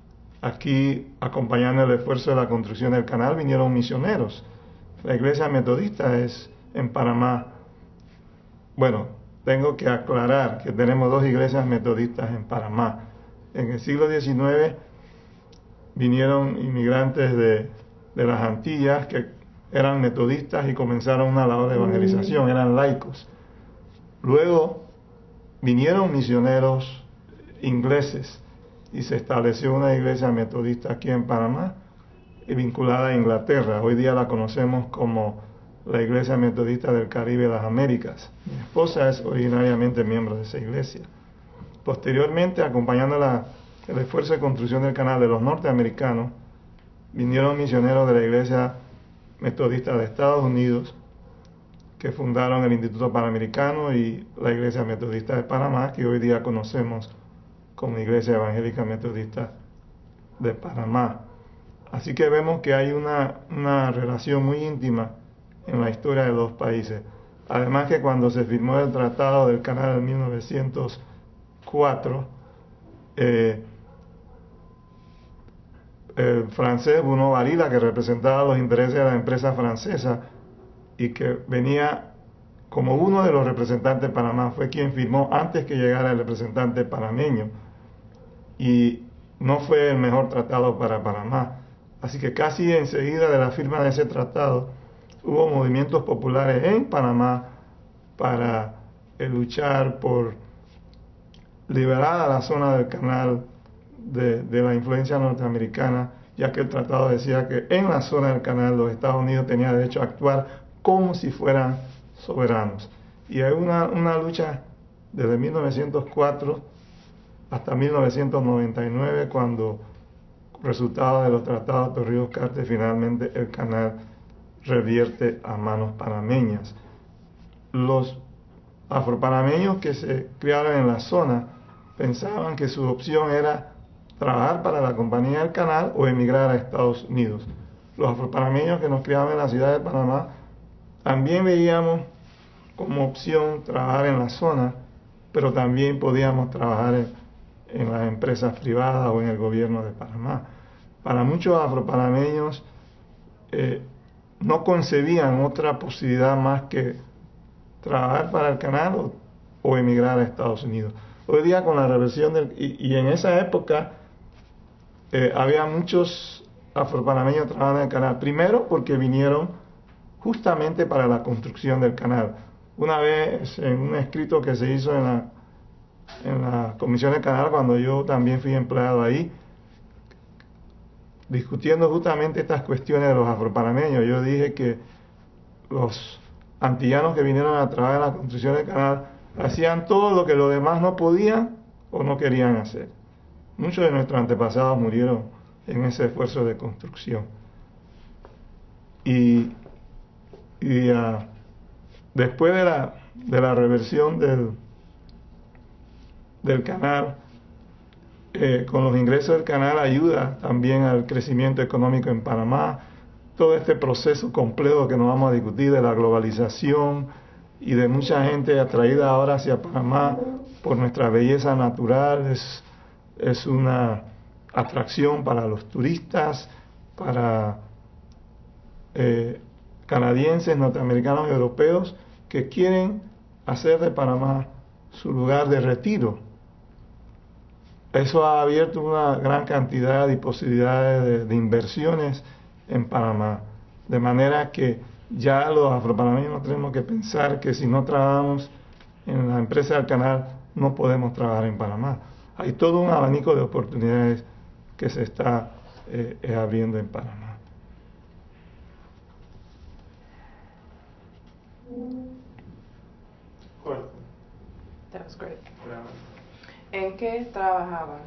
Aquí, acompañando el esfuerzo de la construcción del canal, vinieron misioneros. La iglesia metodista es en Panamá. Bueno, tengo que aclarar que tenemos dos iglesias metodistas en Panamá. En el siglo diecinueve vinieron inmigrantes de, de las Antillas que eran metodistas y comenzaron una labor de evangelización, eran laicos. Luego vinieron misioneros ingleses y se estableció una iglesia metodista aquí en Panamá y vinculada a Inglaterra. Hoy día la conocemos como la Iglesia Metodista del Caribe de las Américas. Mi esposa es originariamente miembro de esa iglesia. Posteriormente, acompañando la, el esfuerzo de construcción del canal de los norteamericanos, vinieron misioneros de la Iglesia Metodista de Estados Unidos, que fundaron el Instituto Panamericano y la Iglesia Metodista de Panamá, que hoy día conocemos como Iglesia Evangélica Metodista de Panamá. Así que vemos que hay una, una relación muy íntima en la historia de los países. Además que cuando se firmó el Tratado del Canal en mil novecientos cuatro, eh, el francés Bruno Barilla, que representaba los intereses de la empresa francesa y que venía como uno de los representantes de Panamá, fue quien firmó antes que llegara el representante panameño, y no fue el mejor tratado para Panamá. Así que casi enseguida de la firma de ese tratado hubo movimientos populares en Panamá para eh, luchar por liberar a la zona del canal de, de la influencia norteamericana, ya que el tratado decía que en la zona del canal los Estados Unidos tenían derecho a actuar como si fueran soberanos. Y hay una, una lucha desde mil novecientos cuatro hasta mil novecientos noventa y nueve, cuando, resultado de los tratados de Torrijos-Cartes, finalmente el canal revierte a manos panameñas. Los afropanameños que se criaron en la zona pensaban que su opción era trabajar para la Compañía del Canal o emigrar a Estados Unidos. Los afropanameños que nos criaban en la ciudad de Panamá también veíamos como opción trabajar en la zona, pero también podíamos trabajar en, en las empresas privadas o en el gobierno de Panamá. Para muchos afropanameños eh, no concebían otra posibilidad más que trabajar para el canal o, o emigrar a Estados Unidos. Hoy día, con la reversión del... Y, y en esa época eh, había muchos afropanameños trabajando en el canal. Primero porque vinieron justamente para la construcción del canal. Una vez, en un escrito que se hizo en la, en la Comisión del Canal, cuando yo también fui empleado ahí, discutiendo justamente estas cuestiones de los afropanameños, yo dije que los antillanos que vinieron a trabajar en la construcción del canal hacían todo lo que los demás no podían o no querían hacer. Muchos de nuestros antepasados murieron en ese esfuerzo de construcción. Y, y uh, después de la, de la reversión del, del canal, eh, con los ingresos del canal ayuda también al crecimiento económico en Panamá. Todo este proceso complejo que nos vamos a discutir de la globalización y de mucha gente atraída ahora hacia Panamá por nuestra belleza natural, es, es una atracción para los turistas, para eh, canadienses, norteamericanos y europeos que quieren hacer de Panamá su lugar de retiro. Eso ha abierto una gran cantidad de posibilidades de, de inversiones en Panamá, de manera que ya los afropanameños no tenemos que pensar que si no trabajamos en la empresa del canal no podemos trabajar en Panamá. Hay todo un abanico de oportunidades que se está eh, eh, abriendo en Panamá. That was great. ¿En qué trabajaban?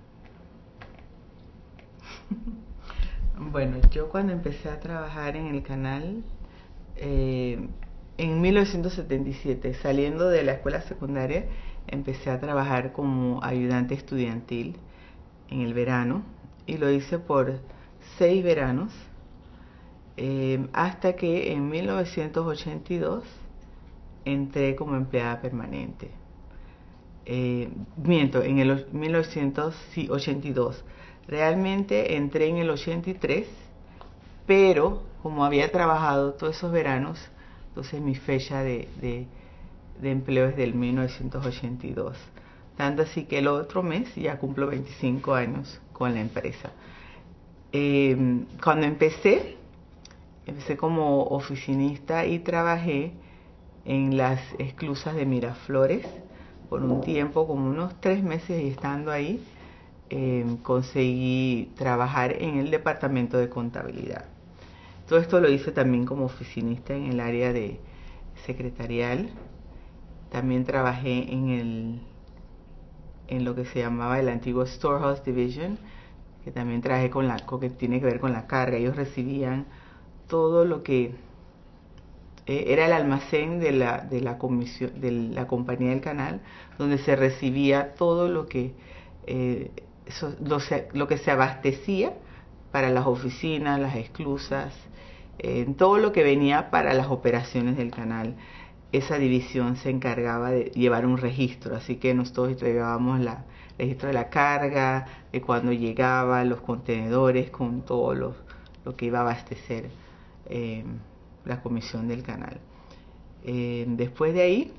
Bueno, yo cuando empecé a trabajar en el canal, eh, en mil novecientos setenta y siete, saliendo de la escuela secundaria, empecé a trabajar como ayudante estudiantil en el verano, y lo hice por seis veranos, eh, hasta que en mil novecientos ochenta y dos entré como empleada permanente. Eh, miento, en el mil novecientos ochenta y dos. Realmente entré en el ochenta y tres, pero como había trabajado todos esos veranos, entonces mi fecha de, de, de empleo es del mil novecientos ochenta y dos. Tanto así que el otro mes ya cumplo veinticinco años con la empresa. Eh, cuando empecé, empecé como oficinista y trabajé en las esclusas de Miraflores por un tiempo, como unos tres meses, y estando ahí eh, conseguí trabajar en el departamento de contabilidad. Todo esto lo hice también como oficinista en el área de secretarial. También trabajé en el en lo que se llamaba el antiguo Storehouse Division, que también trabajé con la con que tiene que ver con la carga. Ellos recibían todo lo que eh, era el almacén de la de la comisión de la compañía del canal, donde se recibía todo lo que eh, eso, lo, se, lo que se abastecía para las oficinas, las esclusas, eh, todo lo que venía para las operaciones del canal. Esa división se encargaba de llevar un registro, así que nosotros llevábamos el registro de la carga, de cuando llegaba, los contenedores con todo lo, lo que iba a abastecer eh, la comisión del canal. Eh, después de ahí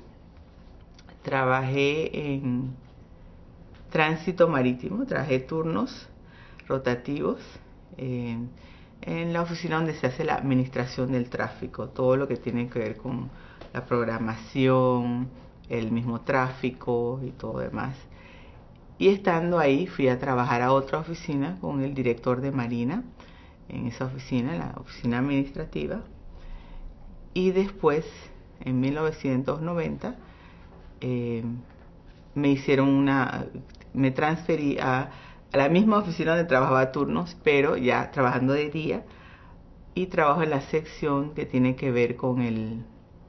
trabajé en tránsito marítimo, trabajé turnos rotativos eh, en la oficina donde se hace la administración del tráfico, todo lo que tiene que ver con la programación, el mismo tráfico y todo demás. Y estando ahí fui a trabajar a otra oficina con el director de Marina, en esa oficina, la oficina administrativa. Y después, en mil novecientos noventa, eh, me hicieron una, me transferí a, a la misma oficina donde trabajaba turnos, pero ya trabajando de día, y trabajo en la sección que tiene que ver con el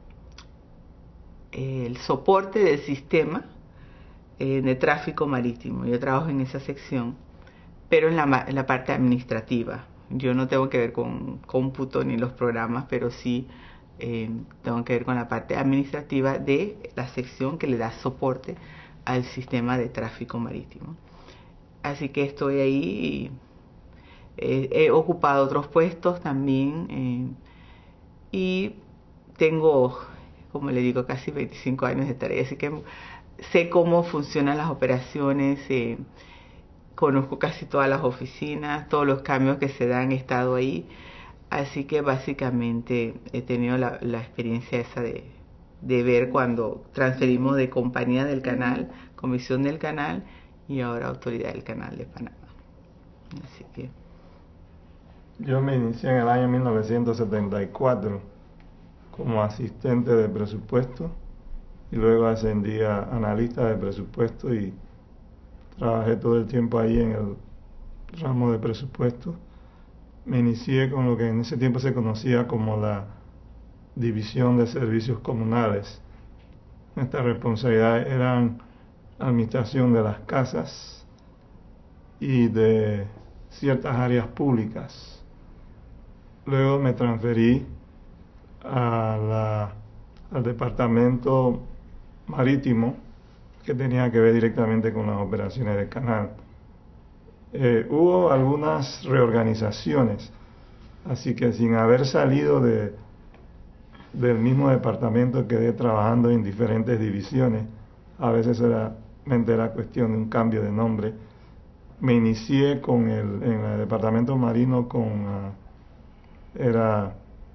el soporte del sistema eh, de tráfico marítimo. Yo trabajo en esa sección, pero en la, en la parte administrativa. Yo no tengo que ver con cómputo ni los programas, pero sí eh, tengo que ver con la parte administrativa de la sección que le da soporte al sistema de tráfico marítimo. Así que estoy ahí y eh, he ocupado otros puestos también eh, y tengo, como le digo, casi veinticinco años de tarea, así que sé cómo funcionan las operaciones, eh, conozco casi todas las oficinas, todos los cambios que se dan, he estado ahí, así que básicamente he tenido la, la experiencia esa de, de ver cuando transferimos de compañía del canal, comisión del canal y ahora autoridad del canal de Panamá. Así que yo me inicié en el año mil novecientos setenta y cuatro como asistente de presupuesto y luego ascendí a analista de presupuesto y trabajé todo el tiempo ahí en el ramo de presupuesto. Me inicié con lo que en ese tiempo se conocía como la División de Servicios Comunales. Nuestras responsabilidades eran administración de las casas y de ciertas áreas públicas. Luego me transferí a la, al departamento marítimo, que tenía que ver directamente con las operaciones del canal. Eh, hubo algunas reorganizaciones, así que sin haber salido de, del mismo departamento quedé trabajando en diferentes divisiones. A veces solamente era cuestión de un cambio de nombre. Me inicié con el, en el departamento marino con uh, era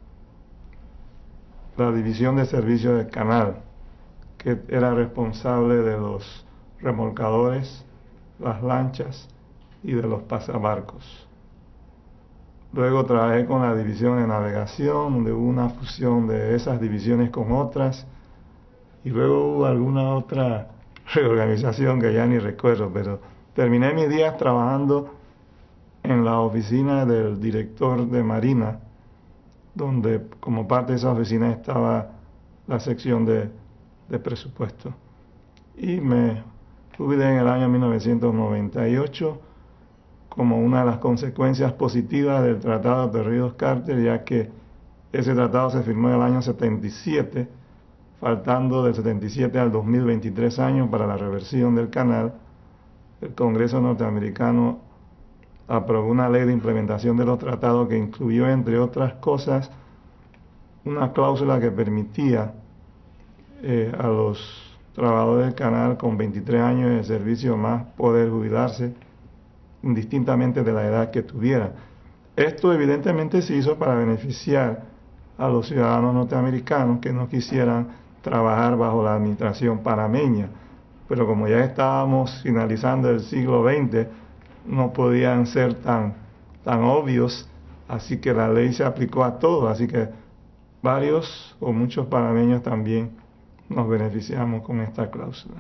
la división de servicios del canal, que era responsable de los remolcadores, las lanchas y de los pasabarcos. Luego trabajé con la división de navegación, donde hubo una fusión de esas divisiones con otras, y luego hubo alguna otra reorganización que ya ni recuerdo, pero terminé mis días trabajando en la oficina del director de Marina, donde como parte de esa oficina estaba la sección de, de presupuesto. Y me jubilé en el año mil novecientos noventa y ocho como una de las consecuencias positivas del Tratado de Torrijos-Carter, ya que ese tratado se firmó en el año setenta y siete, faltando del setenta y siete al dos mil veintitrés años para la reversión del canal. El Congreso norteamericano aprobó una ley de implementación de los tratados que incluyó, entre otras cosas, una cláusula que permitía eh, a los trabajadores del canal con veintitrés años de servicio más poder jubilarse indistintamente de la edad que tuvieran. Esto evidentemente se hizo para beneficiar a los ciudadanos norteamericanos que no quisieran trabajar bajo la administración panameña, pero como ya estábamos finalizando el siglo veinte, no podían ser tan, tan obvios, así que la ley se aplicó a todos, así que varios o muchos panameños también nos beneficiamos con esta cláusula.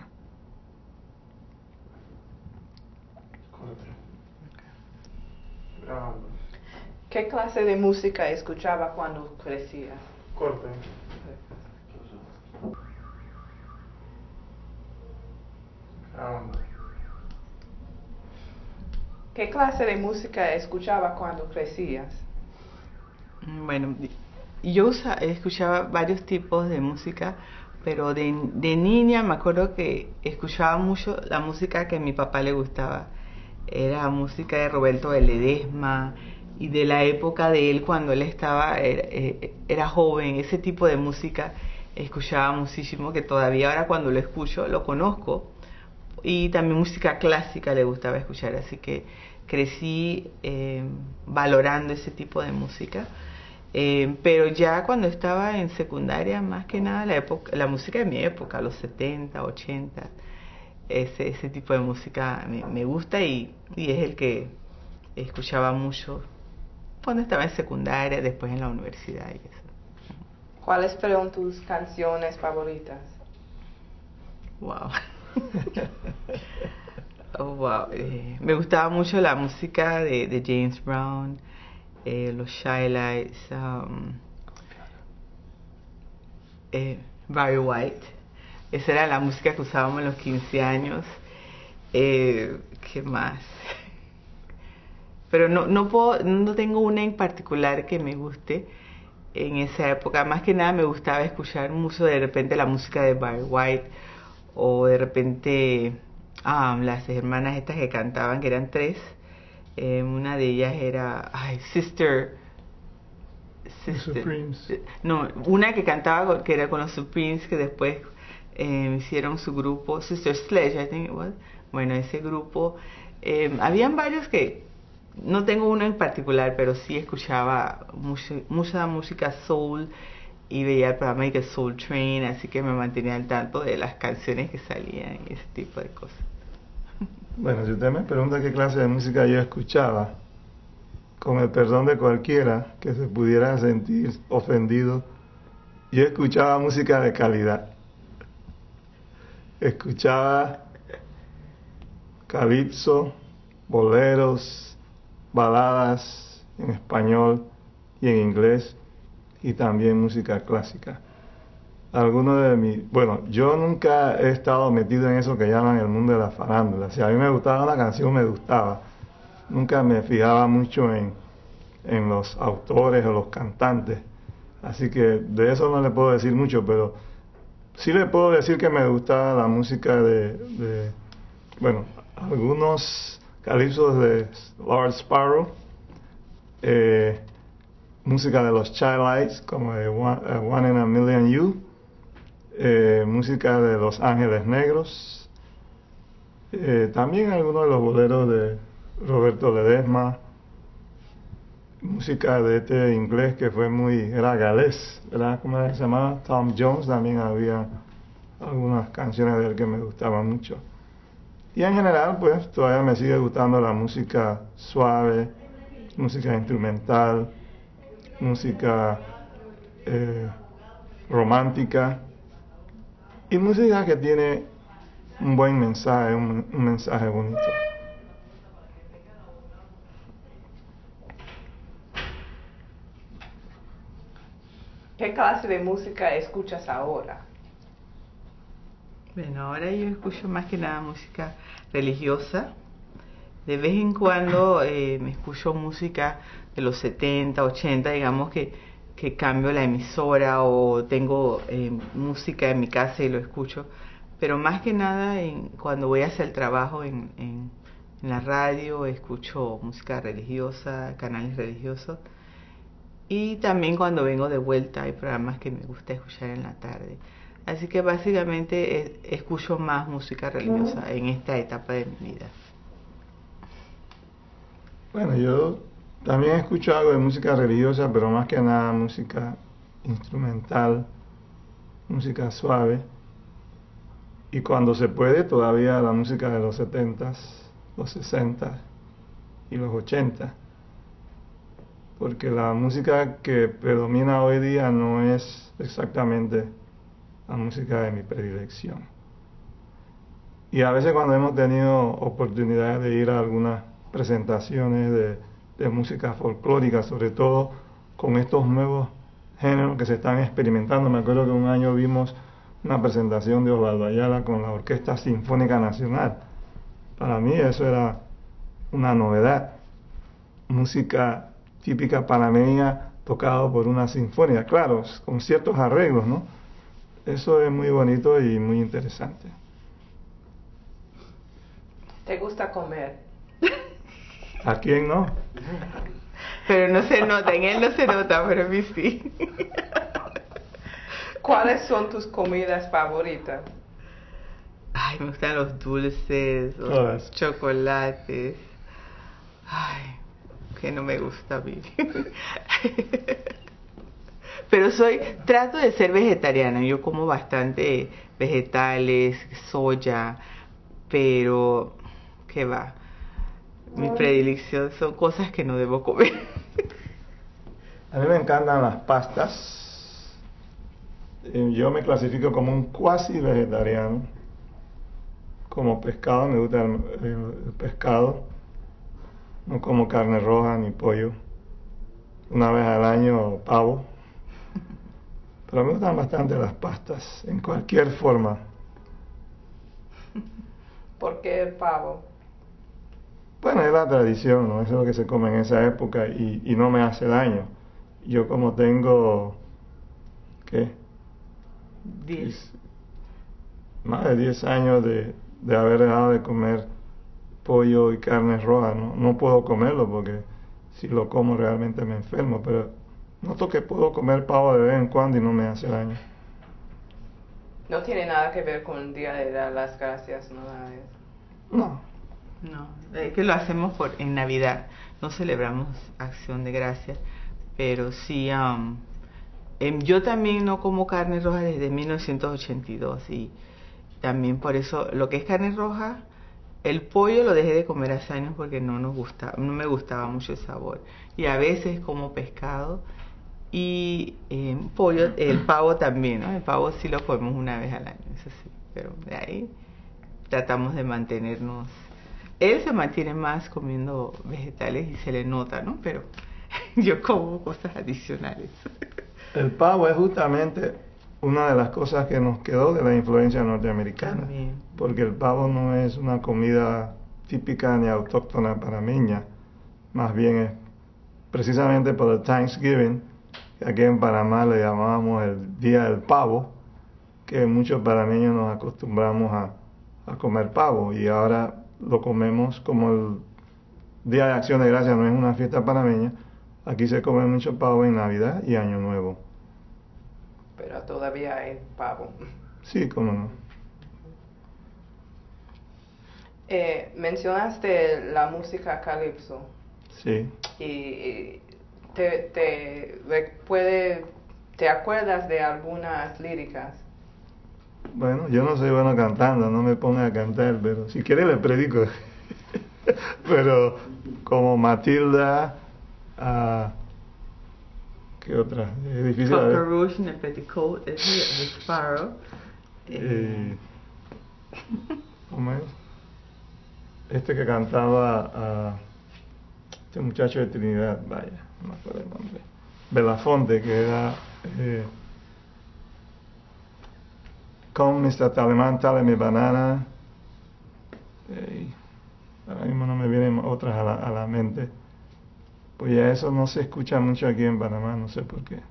¿Qué clase de música escuchaba cuando crecía? Corte. ¿Qué clase de música escuchaba cuando crecías? Bueno, yo usa, escuchaba varios tipos de música, pero de, de niña me acuerdo que escuchaba mucho la música que a mi papá le gustaba. Era música de Roberto de Ledesma y de la época de él cuando él estaba, era, era joven. Ese tipo de música escuchaba muchísimo, que todavía ahora cuando lo escucho lo conozco. Y también música clásica le gustaba escuchar, así que crecí eh, valorando ese tipo de música. Eh, pero ya cuando estaba en secundaria, más que nada la, época, la música de mi época, los setenta, ochenta, ese, ese tipo de música me, me gusta y, y es el que escuchaba mucho cuando estaba en secundaria, después en la universidad y eso. ¿Cuáles fueron tus canciones favoritas? Wow. Oh, wow. Eh, me gustaba mucho la música de, de James Brown, eh, los Shy Lights, um, eh, Barry White. Esa era la música que usábamos en los quince años. Eh, ¿Qué más? Pero no, no puedo, no tengo una en particular que me guste en esa época. Más que nada me gustaba escuchar mucho de repente la música de Barry White, o de repente ah, las hermanas estas que cantaban, que eran tres. Eh, una de ellas era ay, Sister, Sister Supremes. No, una que cantaba que era con los Supremes, que después eh, hicieron su grupo Sister Sledge, I think it was. Bueno, ese grupo, eh, habían varios que no tengo uno en particular, pero sí escuchaba mucha, mucha música soul y veía el programa de Soul Train, así que me mantenía al tanto de las canciones que salían y ese tipo de cosas. Bueno, si usted me pregunta qué clase de música yo escuchaba, con el perdón de cualquiera que se pudiera sentir ofendido, yo escuchaba música de calidad. Escuchaba calipso, boleros, baladas en español y en inglés, y también música clásica. Algunos de mis, bueno, yo nunca he estado metido en eso que llaman el mundo de la farándula. Si a mí me gustaba una canción, me gustaba. Nunca me fijaba mucho en, en los autores o los cantantes. Así que de eso no le puedo decir mucho, pero sí le puedo decir que me gustaba la música de, de bueno, algunos calipsos de Lord Sparrow, eh, música de los Child Lights, como de One, uh, One in a Million You, eh, música de Los Ángeles Negros, eh, también algunos de los boleros de Roberto Ledesma, música de este inglés que fue muy, era galés, ¿verdad? ¿Cómo se llamaba? Tom Jones, también había algunas canciones de él que me gustaban mucho. Y en general, pues, todavía me sigue gustando la música suave, música instrumental, música eh, romántica y música que tiene un buen mensaje, un, un mensaje bonito. ¿Qué clase de música escuchas ahora? Bueno, ahora yo escucho más que nada música religiosa. De vez en cuando eh, me escucho música de los setenta, ochenta, digamos que, que cambio la emisora o tengo eh, música en mi casa y lo escucho. Pero más que nada en, cuando voy a hacer el trabajo en, en, en la radio escucho música religiosa, canales religiosos. Y también cuando vengo de vuelta hay programas que me gusta escuchar en la tarde. Así que básicamente eh, escucho más música religiosa en esta etapa de mi vida. Bueno, yo también escucho algo de música religiosa, pero más que nada música instrumental, música suave. Y cuando se puede, todavía la música de los setentas, los sesentas y los ochentas. Porque la música que predomina hoy día no es exactamente la música de mi predilección. Y a veces cuando hemos tenido oportunidades de ir a algunas presentaciones de, de música folclórica, sobre todo con estos nuevos géneros que se están experimentando. Me acuerdo que un año vimos una presentación de Osvaldo Ayala con la Orquesta Sinfónica Nacional. Para mí eso era una novedad. Música típica panameña tocado por una sinfónica, claro, con ciertos arreglos, ¿no? Eso es muy bonito y muy interesante. ¿Te gusta comer? ¿A quién no? Pero no se nota, en él no se nota, pero en mí sí. ¿Cuáles son tus comidas favoritas? Ay, me gustan los dulces, los Todas. chocolates. Ay, que no me gusta vivir. Pero soy, trato de ser vegetariana. Yo como bastante vegetales, soya, pero ¿qué va? Mi predilección son cosas que no debo comer. A mí me encantan las pastas. Eh, Yo me clasifico como un cuasi vegetariano. Como pescado, me gusta el, el- el pescado. No como carne roja ni pollo. Una vez al año pavo. Pero me gustan bastante las pastas, en cualquier forma. ¿Por qué el pavo? Bueno, es la tradición, ¿no? Eso es lo que se come en esa época y, y no me hace daño. Yo como tengo, ¿qué? Diez. Más de diez años de, de haber dejado de comer pollo y carne roja, ¿no? No puedo comerlo porque si lo como realmente me enfermo, pero noto que puedo comer pavo de vez en cuando y no me hace daño. No tiene nada que ver con el Día de dar las Gracias, ¿no? Nada de eso. No. No, es que lo hacemos por, en Navidad. No celebramos Acción de Gracias, pero sí, um, em, yo también no como carne roja desde mil novecientos ochenta y dos y también por eso lo que es carne roja, el pollo lo dejé de comer hace años porque no nos gusta, no me gustaba mucho el sabor. Y a veces como pescado Y eh, pollo, el pavo también, ¿no? El pavo sí lo comemos una vez al año, eso sí, pero de ahí tratamos de mantenernos. Él se mantiene más comiendo vegetales y se le nota, ¿no? Pero yo como cosas adicionales. El pavo es justamente una de las cosas que nos quedó de la influencia norteamericana, También. porque el pavo no es una comida típica ni autóctona panameña, más bien es precisamente por el Thanksgiving, que aquí en Panamá le llamábamos el Día del Pavo, que muchos panameños nos acostumbramos a, a comer pavo, y ahora lo comemos como el Día de Acción de Gracias. No es una fiesta panameña, aquí se come mucho pavo en Navidad y Año Nuevo. Pero todavía hay pavo. Sí, cómo no. Eh, mencionaste la música calipso. Sí. Y te, te, re- puede, ¿te acuerdas de algunas líricas? Bueno, yo no soy bueno cantando, no me ponga a cantar, pero si quiere le predico. Pero como Matilda, ah, ¿qué otra? Es difícil. a ver. Cockroach in a petticoat, es The Sparrow. Eh, ¿Cómo es? Este que cantaba, ah, este muchacho de Trinidad, vaya, no me acuerdo el nombre. Belafonte, que era eh, Come mister Talemán, tale mi banana. Eh, ahora mismo no me vienen otras a la, a la mente. Pues ya eso no se escucha mucho aquí en Panamá, no sé por qué.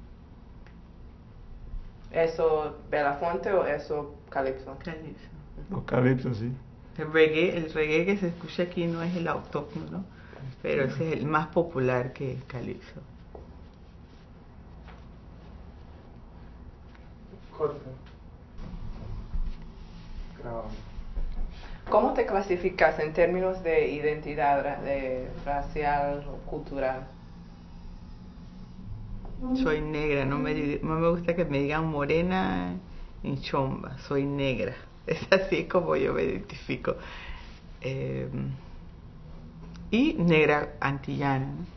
¿Eso Belafonte o eso calipso? Calypso. Los calipsos, sí. El reggae, el reggae que se escucha aquí no es el autóctono, pero ese es el más popular que el calipso. Corta. Grabamos. ¿Cómo te clasificas en términos de identidad ra- de racial o cultural? Soy negra, no me, di- no me gusta que me digan morena ni chomba, soy negra. Es así como yo me identifico. Eh, y negra antillana, ¿no?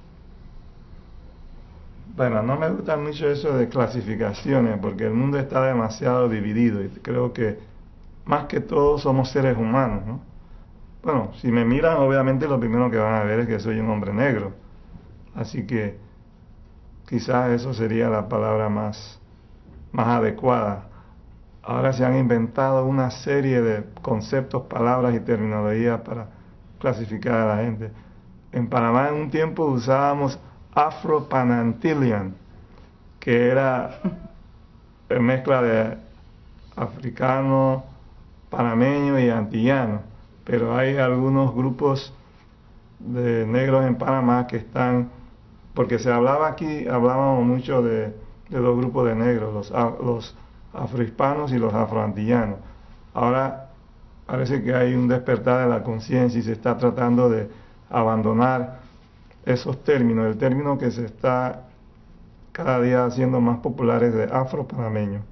Bueno, no me gusta mucho eso de clasificaciones, porque el mundo está demasiado dividido y creo que más que todo somos seres humanos, ¿no? Bueno, si me miran, obviamente lo primero que van a ver es que soy un hombre negro. Así que quizás eso sería la palabra más, más adecuada. Ahora se han inventado una serie de conceptos, palabras y terminologías para clasificar a la gente. En Panamá en un tiempo usábamos Afro-Panantillian, que era mezcla de africano, panameño y antillano, pero hay algunos grupos de negros en Panamá que están, porque se hablaba aquí, hablábamos mucho de, de dos grupos de negros, los, a- los afrohispanos y los afroantillanos. Ahora parece que hay un despertar de la conciencia y se está tratando de abandonar esos términos. El término que se está cada día haciendo más popular es de afro-panameño.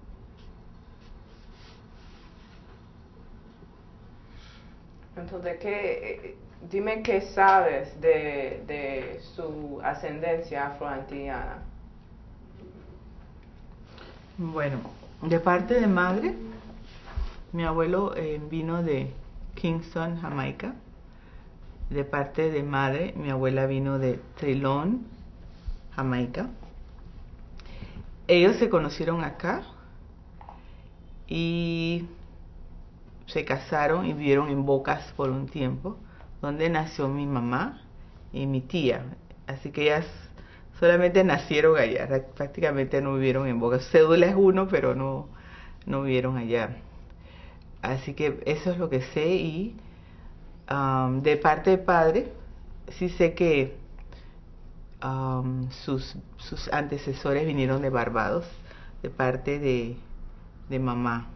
Entonces, ¿qué, eh, dime qué sabes de, de su ascendencia afroantillana. Bueno, de parte de madre, mi abuelo eh, vino de Kingston, Jamaica. De parte de madre, mi abuela vino de Ceylon, Jamaica. Ellos se conocieron acá y se casaron y vivieron en Bocas por un tiempo, donde nació mi mamá y mi tía. Así que ellas solamente nacieron allá, prácticamente no vivieron en Bocas. Cédula es uno, pero no, no vivieron allá. Así que eso es lo que sé. Y um, de parte de padre, sí sé que um, sus, sus antecesores vinieron de Barbados, de parte de, de mamá.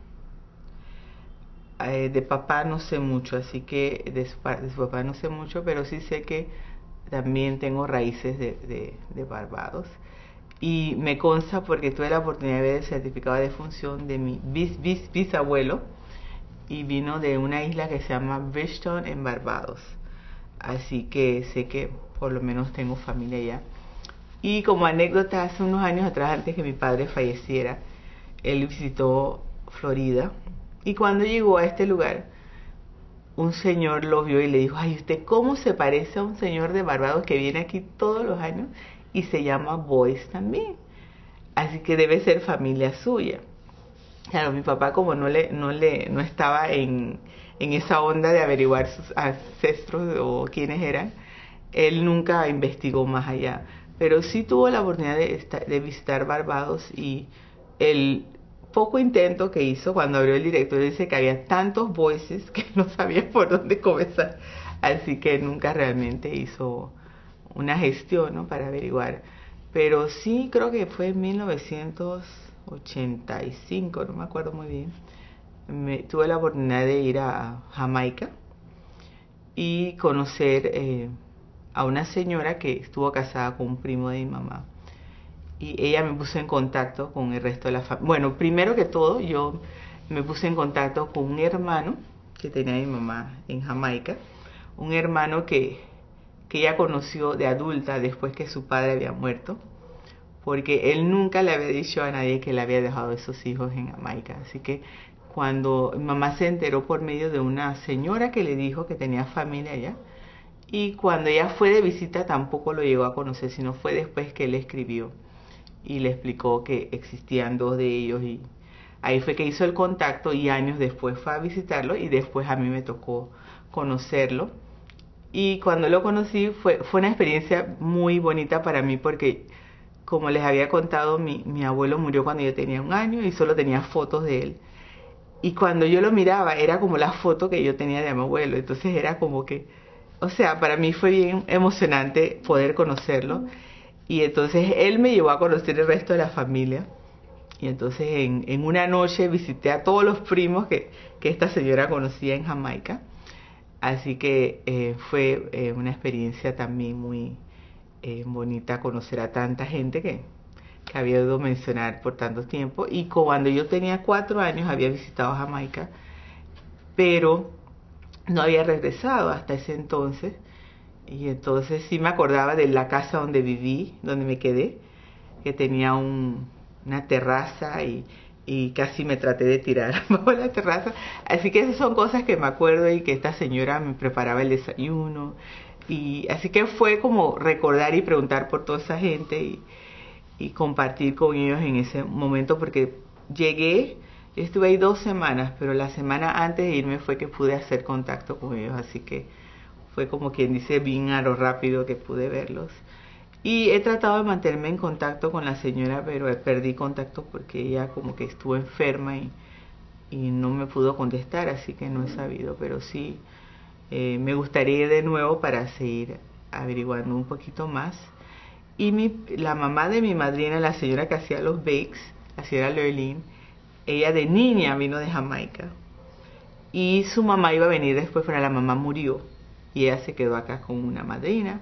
Eh, de papá no sé mucho, así que de su, de su papá no sé mucho, pero sí sé que también tengo raíces de, de, de Barbados. Y me consta porque tuve la oportunidad de ver el certificado de defunción de mi bis, bis, bisabuelo, y vino de una isla que se llama Bridgetown en Barbados. Así que sé que por lo menos tengo familia allá. Y como anécdota, hace unos años atrás, antes que mi padre falleciera, él visitó Florida, y cuando llegó a este lugar, un señor lo vio y le dijo: ay, ¿usted cómo se parece a un señor de Barbados que viene aquí todos los años y se llama Boyce también? Así que debe ser familia suya. Claro, mi papá, como no le no le no estaba en, en esa onda de averiguar sus ancestros o quiénes eran, él nunca investigó más allá. Pero sí tuvo la oportunidad de, estar, de visitar Barbados, y el poco intento que hizo cuando abrió el directorio, dice que había tantos voices que no sabía por dónde comenzar. Así que nunca realmente hizo una gestión, ¿no?, para averiguar. Pero sí creo que fue en mil novecientos ochenta y cinco, no me acuerdo muy bien. Me, tuve la oportunidad de ir a Jamaica y conocer eh, a una señora que estuvo casada con un primo de mi mamá, y ella me puso en contacto con el resto de la familia. Bueno, primero que todo, yo me puse en contacto con un hermano que tenía mi mamá en Jamaica, un hermano que, que ella conoció de adulta después que su padre había muerto, porque él nunca le había dicho a nadie que le había dejado esos hijos en Jamaica. Así que cuando mi mamá se enteró por medio de una señora que le dijo que tenía familia allá, y cuando ella fue de visita tampoco lo llegó a conocer, sino fue después que él escribió y le explicó que existían dos de ellos, y ahí fue que hizo el contacto, y años después fue a visitarlo, y después a mí me tocó conocerlo. Y cuando lo conocí fue, fue una experiencia muy bonita para mí, porque como les había contado, mi, mi abuelo murió cuando yo tenía un año y solo tenía fotos de él. Y cuando yo lo miraba era como la foto que yo tenía de mi abuelo, entonces era como que, o sea, para mí fue bien emocionante poder conocerlo. Y entonces él me llevó a conocer el resto de la familia. Y entonces en, en una noche visité a todos los primos que, que esta señora conocía en Jamaica. Así que eh, fue eh, una experiencia también muy eh, bonita conocer a tanta gente que, que había oído mencionar por tanto tiempo. Y cuando yo tenía cuatro años había visitado Jamaica, pero no había regresado hasta ese entonces. Y entonces sí me acordaba de la casa donde viví, donde me quedé, que tenía un, una terraza, y, y casi me traté de tirar bajo la terraza. Así que esas son cosas que me acuerdo, y que esta señora me preparaba el desayuno. Y así que fue como recordar y preguntar por toda esa gente, y, y compartir con ellos en ese momento, porque llegué, estuve ahí dos semanas, pero la semana antes de irme fue que pude hacer contacto con ellos, así que fue como quien dice bien a lo rápido que pude verlos. Y he tratado de mantenerme en contacto con la señora, pero perdí contacto porque ella como que estuvo enferma y, y no me pudo contestar, así que no he sabido, pero sí eh, me gustaría ir de nuevo para seguir averiguando un poquito más. Y mi, la mamá de mi madrina, la señora que hacía los bakes, la señora Lurleen, ella de niña vino de Jamaica, y su mamá iba a venir después, pero la mamá murió y ella se quedó acá con una madrina.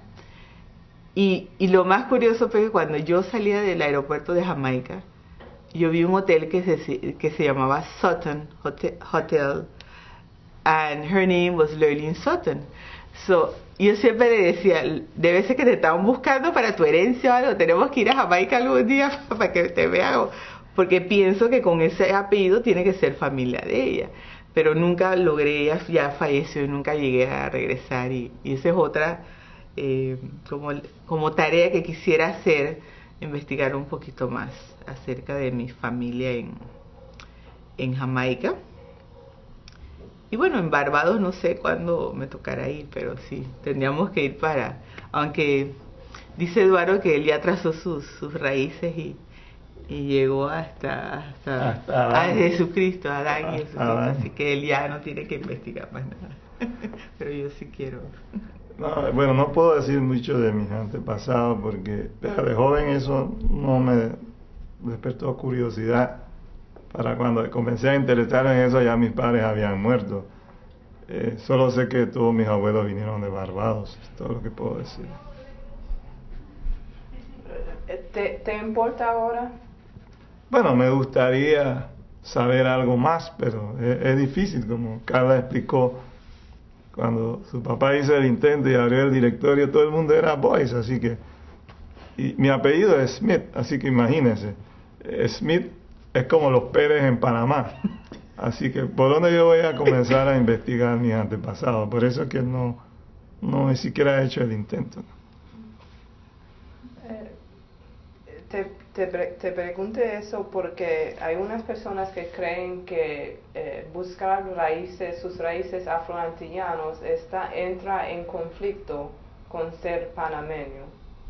Y, y lo más curioso fue que cuando yo salía del aeropuerto de Jamaica, yo vi un hotel que se, que se llamaba Sutton Hotel, Hotel, and her name was Lurleen Sutton. So, yo siempre le decía, debe ser que te estaban buscando para tu herencia o algo, tenemos que ir a Jamaica algún día para que te vean, porque pienso que con ese apellido tiene que ser familia de ella. Pero nunca logré, ella ya falleció y nunca llegué a regresar, y, y esa es otra eh, como, como tarea que quisiera hacer, investigar un poquito más acerca de mi familia en, en Jamaica. Y bueno, en Barbados no sé cuándo me tocará ir, pero sí, tendríamos que ir para, aunque dice Eduardo que él ya trazó sus, sus raíces y y llegó hasta, hasta, hasta a Jesucristo, a Adán y Jesucristo, Adán. Así que él ya no tiene que investigar más nada. Pero yo sí quiero. No, bueno, no puedo decir mucho de mis antepasados porque de joven eso no me despertó curiosidad. Para cuando comencé a interesarme en eso ya mis padres habían muerto. Eh, solo sé que todos mis abuelos vinieron de Barbados, es todo lo que puedo decir. ¿Te, te importa ahora? Bueno, me gustaría saber algo más, pero es, es difícil, como Carla explicó. Cuando su papá hizo el intento y abrió el directorio, todo el mundo era Boyce, así que Y mi apellido es Smith, así que imagínense, Smith es como los Pérez en Panamá. Así que, ¿por dónde yo voy a comenzar a investigar mis antepasados? Por eso es que no, no ni siquiera he hecho el intento. Eh, te, te, te pregunté eso porque hay unas personas que creen que eh, buscar raíces, sus raíces afroantillanos, está, entra en conflicto con ser panameño.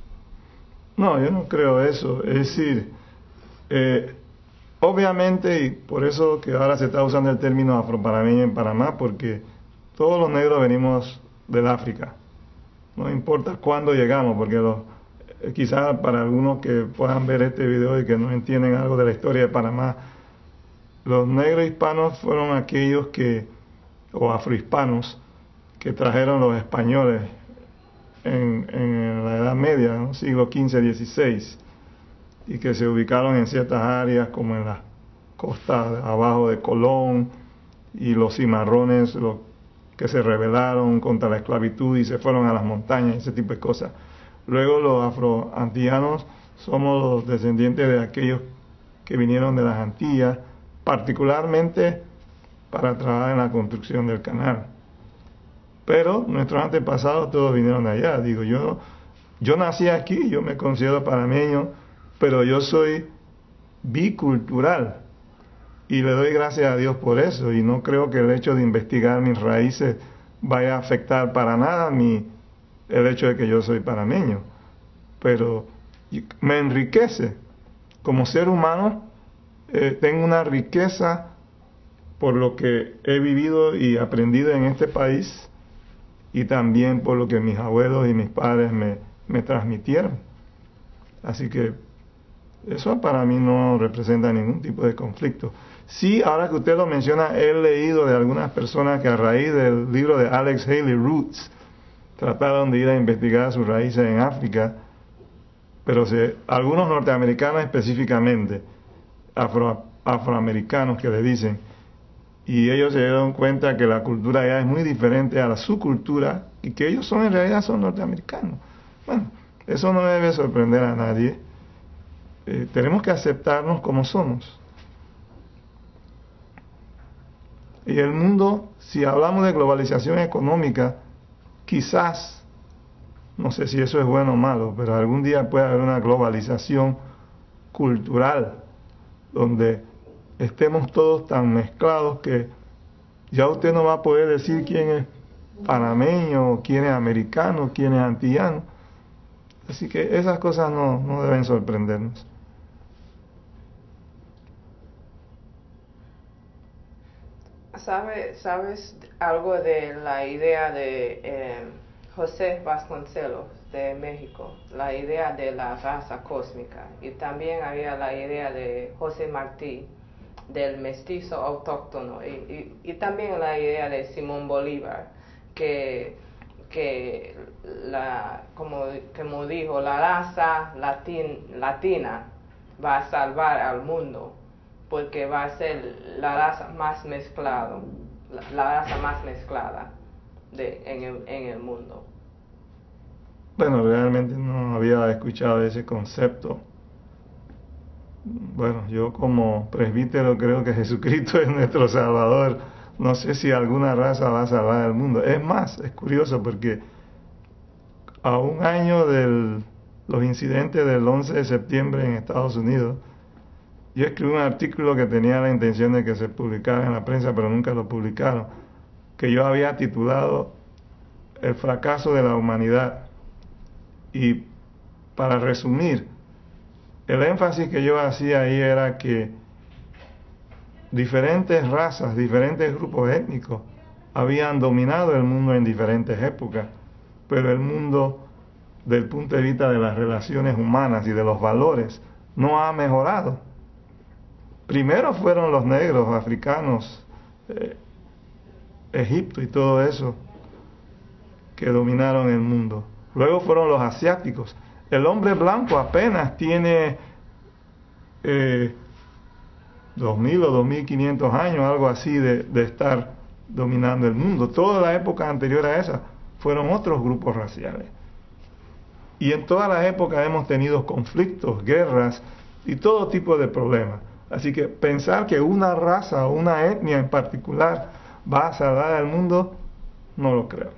No, yo no creo eso. Es decir, eh, obviamente, y por eso que ahora se está usando el término afropanameño en Panamá, porque todos los negros venimos del África. No importa cuándo llegamos, porque los, eh, quizás para algunos que puedan ver este video y que no entienden algo de la historia de Panamá, los negros hispanos fueron aquellos que, o afrohispanos, que trajeron los españoles en, en la Edad Media, ¿no? Siglo quince dieciséis, y que se ubicaron en ciertas áreas como en las costas abajo de Colón, y los cimarrones los que se rebelaron contra la esclavitud y se fueron a las montañas, ese tipo de cosas. Luego los afroantillanos somos los descendientes de aquellos que vinieron de las Antillas, particularmente para trabajar en la construcción del canal. Pero nuestros antepasados todos vinieron de allá. Digo, yo, yo nací aquí, yo me considero panameño, pero yo soy bicultural y le doy gracias a Dios por eso, y no creo que el hecho de investigar mis raíces vaya a afectar para nada mi, el hecho de que yo soy panameño, pero me enriquece como ser humano. Eh, tengo una riqueza por lo que he vivido y aprendido en este país, y también por lo que mis abuelos y mis padres me, me transmitieron. Así que eso para mí no representa ningún tipo de conflicto. Sí, ahora que usted lo menciona, he leído de algunas personas que a raíz del libro de Alex Haley, Roots, trataron de ir a investigar sus raíces en África, pero se, algunos norteamericanos específicamente, afro, afroamericanos que le dicen, y ellos se dieron cuenta que la cultura allá es muy diferente a la, su cultura, y que ellos son en realidad son norteamericanos. Bueno, eso no debe sorprender a nadie. Eh, tenemos que aceptarnos como somos. Y el mundo, si hablamos de globalización económica, quizás, no sé si eso es bueno o malo, pero algún día puede haber una globalización cultural, donde estemos todos tan mezclados que ya usted no va a poder decir quién es panameño, quién es americano, quién es antillano. Así que esas cosas no, no deben sorprendernos. ¿Sabe, ¿Sabes algo de la idea de eh, José Vasconcelos de México? La idea de la raza cósmica. Y también había la idea de José Martí, del mestizo autóctono. Y, y, y también la idea de Simón Bolívar, que, que la, como, como dijo, la raza latin, latina va a salvar al mundo, porque va a ser la raza más mezclada, la, la raza más mezclada de, en, el, en el mundo. Bueno, realmente no había escuchado ese concepto. Bueno, yo como presbítero creo que Jesucristo es nuestro Salvador. No sé si alguna raza va a salvar al mundo. Es más, es curioso porque a un año de los incidentes del once de septiembre en Estados Unidos, yo escribí un artículo que tenía la intención de que se publicara en la prensa, pero nunca lo publicaron, que yo había titulado El fracaso de la humanidad. Y para resumir, el énfasis que yo hacía ahí era que diferentes razas, diferentes grupos étnicos habían dominado el mundo en diferentes épocas, pero el mundo, del punto de vista de las relaciones humanas y de los valores, no ha mejorado. Primero fueron los negros, africanos, eh, Egipto y todo eso, que dominaron el mundo. Luego fueron los asiáticos. El hombre blanco apenas tiene eh, dos mil o dos mil quinientos años, algo así, de, de estar dominando el mundo. Toda la época anterior a esa fueron otros grupos raciales. Y en todas las épocas hemos tenido conflictos, guerras y todo tipo de problemas. Así que pensar que una raza o una etnia en particular va a salvar al mundo, no lo creo.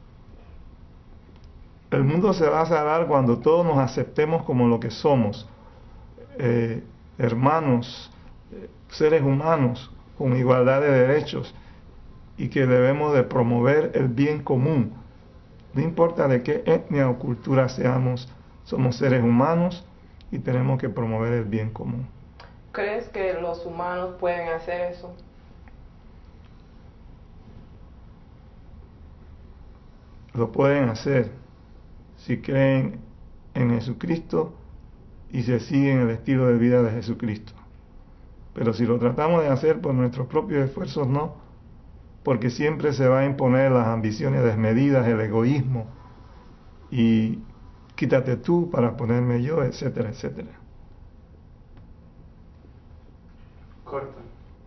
El mundo se va a salvar cuando todos nos aceptemos como lo que somos, eh, hermanos, eh, seres humanos con igualdad de derechos, y que debemos de promover el bien común. No importa de qué etnia o cultura seamos, somos seres humanos y tenemos que promover el bien común. ¿Crees que los humanos pueden hacer eso? Lo pueden hacer si creen en Jesucristo y se siguen el estilo de vida de Jesucristo. Pero si lo tratamos de hacer por nuestros propios esfuerzos, no, porque siempre se va a imponer las ambiciones desmedidas, el egoísmo, y quítate tú para ponerme yo, etcétera, etcétera. Corta.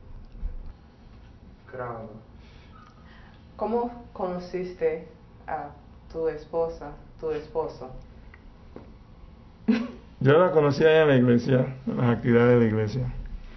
Grabando. ¿Cómo conociste a tu esposa, tu esposo? Yo la conocí allá en la iglesia, en las actividades de la iglesia.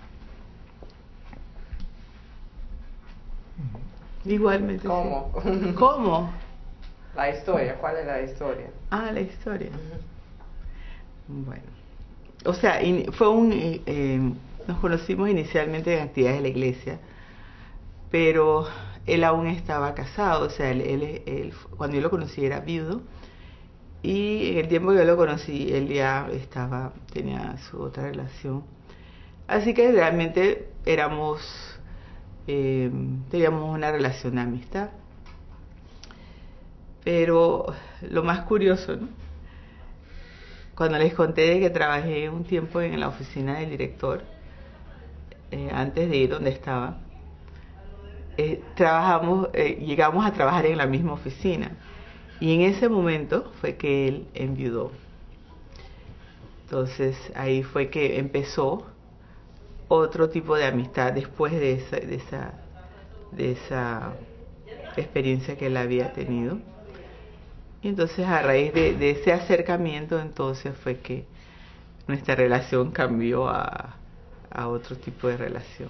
Igualmente. ¿Cómo? Sí. ¿Cómo? La historia, ¿cuál es la historia? Ah, la historia. Bueno. O sea, in, fue un... Eh, eh, nos conocimos inicialmente en actividades de la iglesia, pero él aún estaba casado, o sea, él, él, él, cuando yo lo conocí era viudo, y en el tiempo que yo lo conocí, él ya estaba, tenía su otra relación. Así que realmente éramos... Eh, teníamos una relación de amistad, pero lo más curioso, ¿no? Cuando les conté de que trabajé un tiempo en la oficina del director, eh, antes de ir donde estaba, eh, trabajamos, eh, llegamos a trabajar en la misma oficina, y en ese momento fue que él enviudó. Entonces ahí fue que empezó otro tipo de amistad después de esa, de esa, de esa experiencia que él había tenido. Y entonces a raíz de, de ese acercamiento entonces fue que nuestra relación cambió a, a otro tipo de relación.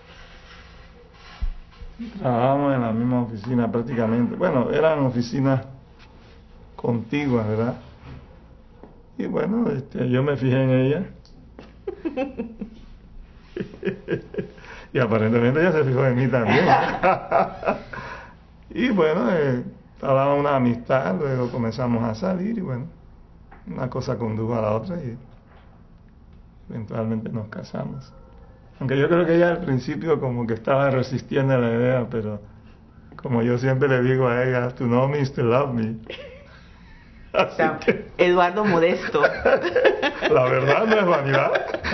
Trabajamos en la misma oficina prácticamente. Bueno, eran oficinas contiguas, ¿verdad? Y bueno, este, yo me fijé en ella. Y aparentemente ella se fijó en mí también. Y bueno, eh, estaba una amistad, luego comenzamos a salir y bueno, una cosa condujo a la otra y eventualmente nos casamos. Aunque yo creo que ella al principio como que estaba resistiendo a la idea, pero como yo siempre le digo a ella, to know me is to love me. Así O sea, que, Eduardo Modesto. la verdad no es vanidad.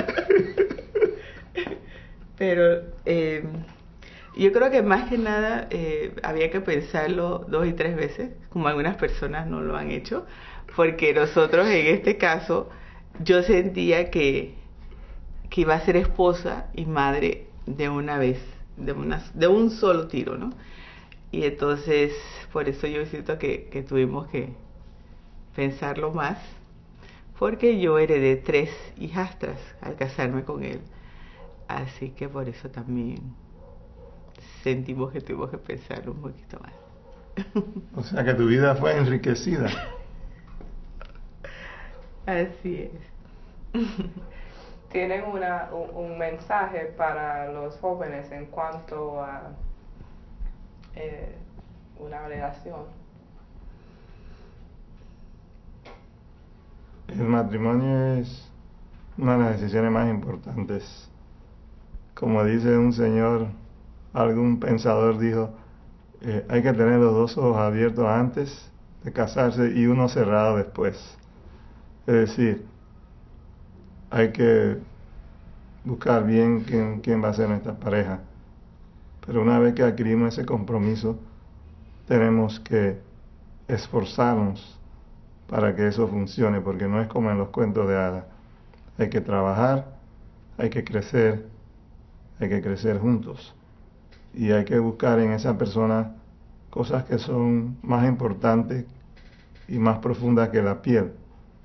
Pero eh, yo creo que más que nada eh, había que pensarlo dos y tres veces, como algunas personas no lo han hecho, porque nosotros en este caso yo sentía que, que iba a ser esposa y madre de una vez, de, una, de un solo tiro, ¿no? Y entonces por eso yo siento que, que tuvimos que pensarlo más, porque yo heredé tres hijastras al casarme con él. Así que por eso también sentimos que tuvimos que pensarlo un poquito más. O sea que tu vida fue enriquecida. Así es. ¿Tienen una, un, un mensaje para los jóvenes en cuanto a eh, una relación? El matrimonio es una de las decisiones más importantes. Como dice un señor, algún pensador dijo, eh, hay que tener los dos ojos abiertos antes de casarse y uno cerrado después. Es decir, hay que buscar bien quién, quién va a ser nuestra pareja. Pero una vez que adquirimos ese compromiso, tenemos que esforzarnos para que eso funcione, porque no es como en los cuentos de hadas. Hay que trabajar, hay que crecer, hay que crecer juntos. Y hay que buscar en esa persona cosas que son más importantes y más profundas que la piel.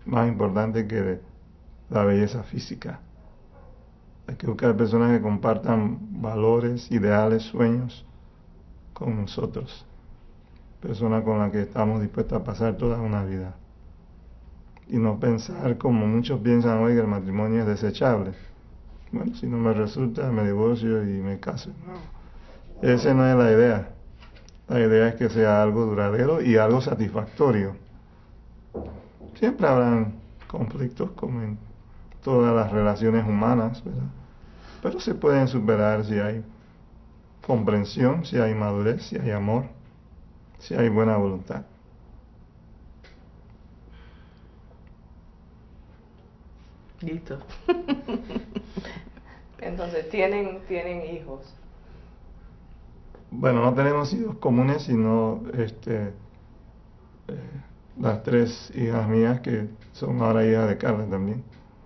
más importante que la belleza física. Hay que buscar personas que compartan valores, ideales, sueños con nosotros. Personas con las que estamos dispuestos a pasar toda una vida. Y no pensar como muchos piensan hoy que el matrimonio es desechable. Bueno, si no me resulta, me divorcio y me caso. No. Esa no es la idea. La idea es que sea algo duradero y algo satisfactorio. Siempre habrán conflictos como en todas las relaciones humanas, ¿verdad? Pero se pueden superar si hay comprensión, si hay madurez, si hay amor, si hay buena voluntad. Listo. Entonces, ¿tienen, tienen hijos? Bueno, no tenemos hijos comunes, sino este, eh, las tres hijas mías, que son ahora hijas de Carla también.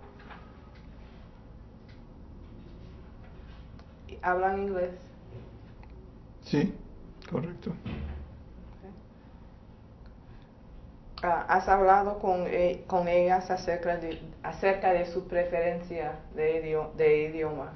¿Hablan inglés? Sí, correcto. Ah, ¿has hablado con, e- con ellas acerca de, acerca de su preferencia de, idio- de idioma?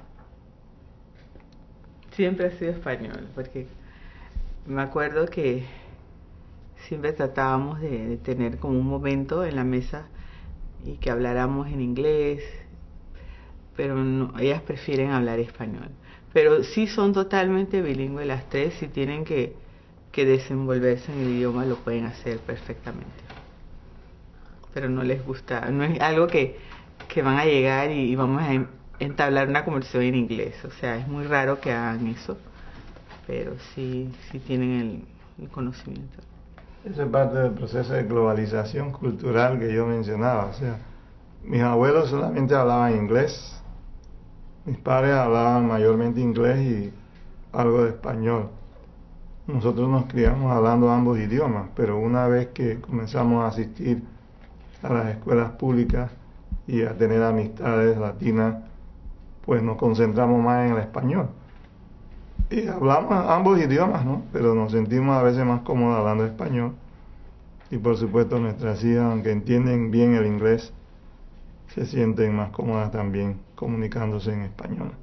Siempre ha sido español, porque me acuerdo que siempre tratábamos de, de tener como un momento en la mesa y que habláramos en inglés, pero no, ellas prefieren hablar español. Pero sí son totalmente bilingües las tres, si tienen que, que desenvolverse en el idioma lo pueden hacer perfectamente. Pero no les gusta, no es algo que, que van a llegar y, y vamos a entablar una conversación en inglés. O sea, es muy raro que hagan eso, pero sí, sí tienen el, el conocimiento. Eso es parte del proceso de globalización cultural que yo mencionaba. O sea, mis abuelos solamente hablaban inglés, mis padres hablaban mayormente inglés y algo de español. Nosotros nos criamos hablando ambos idiomas, pero una vez que comenzamos a asistir a las escuelas públicas y a tener amistades latinas, pues nos concentramos más en el español. Y hablamos ambos idiomas, ¿no? Pero nos sentimos a veces más cómodos hablando español. Y por supuesto nuestras hijas, aunque entienden bien el inglés, se sienten más cómodas también comunicándose en español.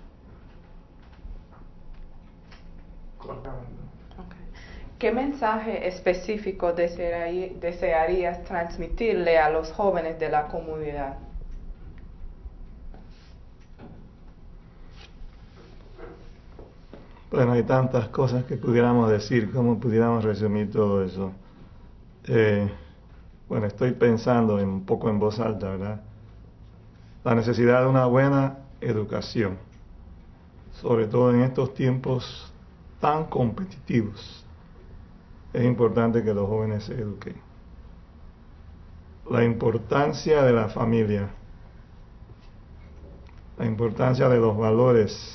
Okay. ¿Qué mensaje específico desearí- desearías transmitirle a los jóvenes de la comunidad? Bueno, hay tantas cosas que pudiéramos decir, cómo pudiéramos resumir todo eso. Eh, bueno, estoy pensando en, un poco en voz alta, ¿verdad? La necesidad de una buena educación, sobre todo en estos tiempos tan competitivos. Es importante que los jóvenes se eduquen. La importancia de la familia, la importancia de los valores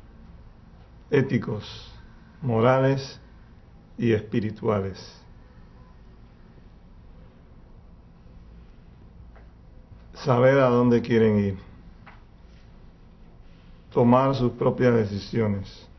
éticos, morales y espirituales. Saber a dónde quieren ir, tomar sus propias decisiones.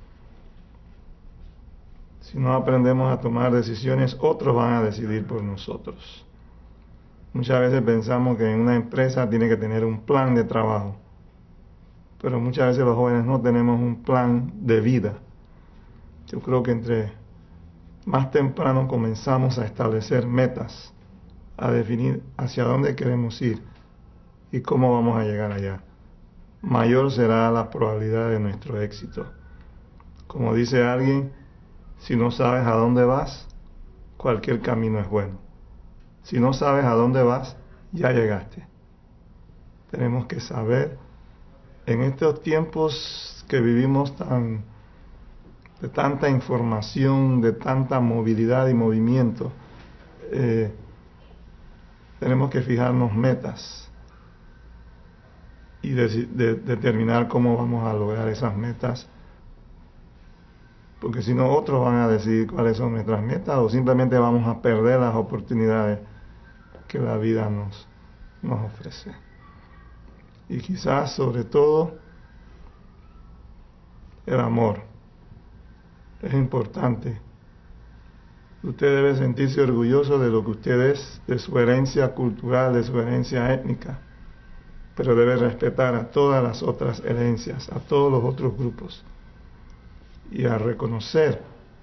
Si no aprendemos a tomar decisiones, otros van a decidir por nosotros. Muchas veces pensamos que en una empresa tiene que tener un plan de trabajo, pero muchas veces los jóvenes no tenemos un plan de vida. Yo creo que entre más temprano comenzamos a establecer metas, a definir hacia dónde queremos ir y cómo vamos a llegar allá, mayor será la probabilidad de nuestro éxito. Como dice alguien, si no sabes a dónde vas, cualquier camino es bueno. Si no sabes a dónde vas, ya llegaste. Tenemos que saber, en estos tiempos que vivimos tan, de tanta información, de tanta movilidad y movimiento, eh, tenemos que fijarnos metas y de, de, determinar cómo vamos a lograr esas metas, porque si no otros van a decidir cuáles son nuestras metas o simplemente vamos a perder las oportunidades que la vida nos, nos ofrece. Y quizás sobre todo el amor. Es importante Usted debe sentirse orgulloso de lo que usted es, de su herencia cultural, de su herencia étnica, pero debe respetar a todas las otras herencias, a todos los otros grupos, y a reconocer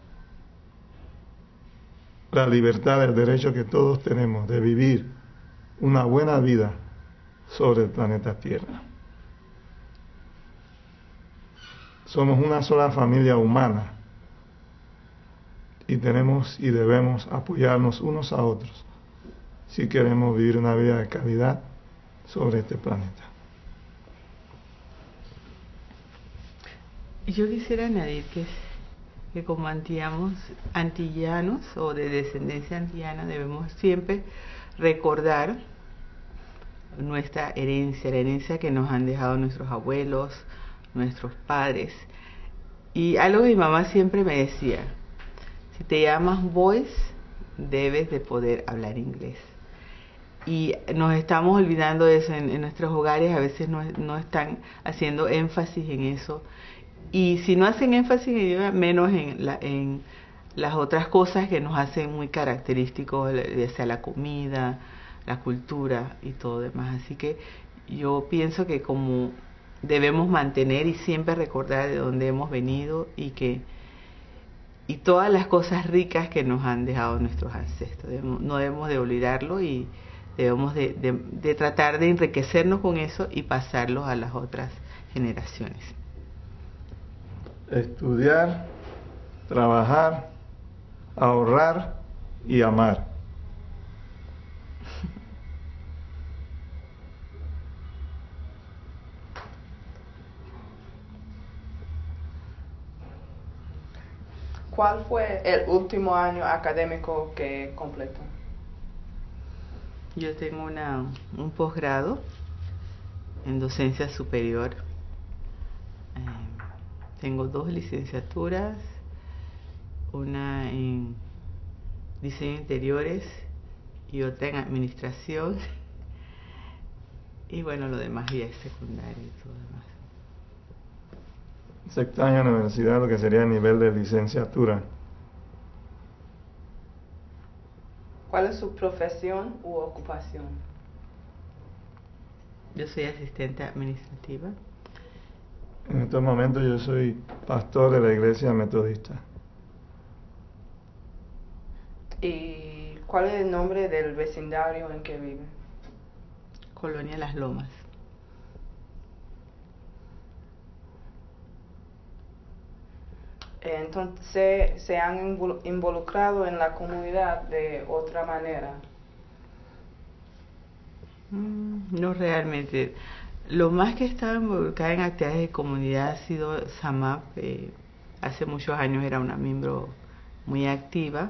la libertad, el derecho que todos tenemos de vivir una buena vida sobre el planeta Tierra. Somos una sola familia humana y tenemos y debemos apoyarnos unos a otros si queremos vivir una vida de calidad sobre este planeta. Yo quisiera añadir que, que como antillanos, antillanos o de descendencia antillana debemos siempre recordar nuestra herencia, la herencia que nos han dejado nuestros abuelos, nuestros padres. Y algo que mi mamá siempre me decía: si te llamas Boyce, debes de poder hablar inglés. Y nos estamos olvidando de eso en, en nuestros hogares, a veces no, no están haciendo énfasis en eso. Y si no hacen énfasis en ello, menos en, la, en las otras cosas que nos hacen muy característicos, ya sea la comida, la cultura y todo demás. Así que yo pienso que como debemos mantener y siempre recordar de dónde hemos venido y que y todas las cosas ricas que nos han dejado nuestros ancestros. Debemos, no debemos de olvidarlo y debemos de, de, de tratar de enriquecernos con eso y pasarlo a las otras generaciones. Estudiar, trabajar, ahorrar y amar. ¿Cuál fue el último año académico que completó? Yo tengo una, un posgrado en docencia superior. Eh, tengo dos licenciaturas, una en diseño de interiores y otra en administración. Y bueno, lo demás ya es secundario y todo demás. Sexto año de universidad, lo que sería el nivel de licenciatura. ¿Cuál es su profesión u ocupación? Yo soy asistente administrativa. En estos momentos yo soy pastor de la iglesia metodista. ¿Y cuál es el nombre del vecindario en que vive? Colonia Las Lomas. Entonces, ¿se han involucrado en la comunidad de otra manera? No realmente. Lo más que he estado involucrada en actividades de comunidad ha sido S A M A P. Eh, hace muchos años era una miembro muy activa,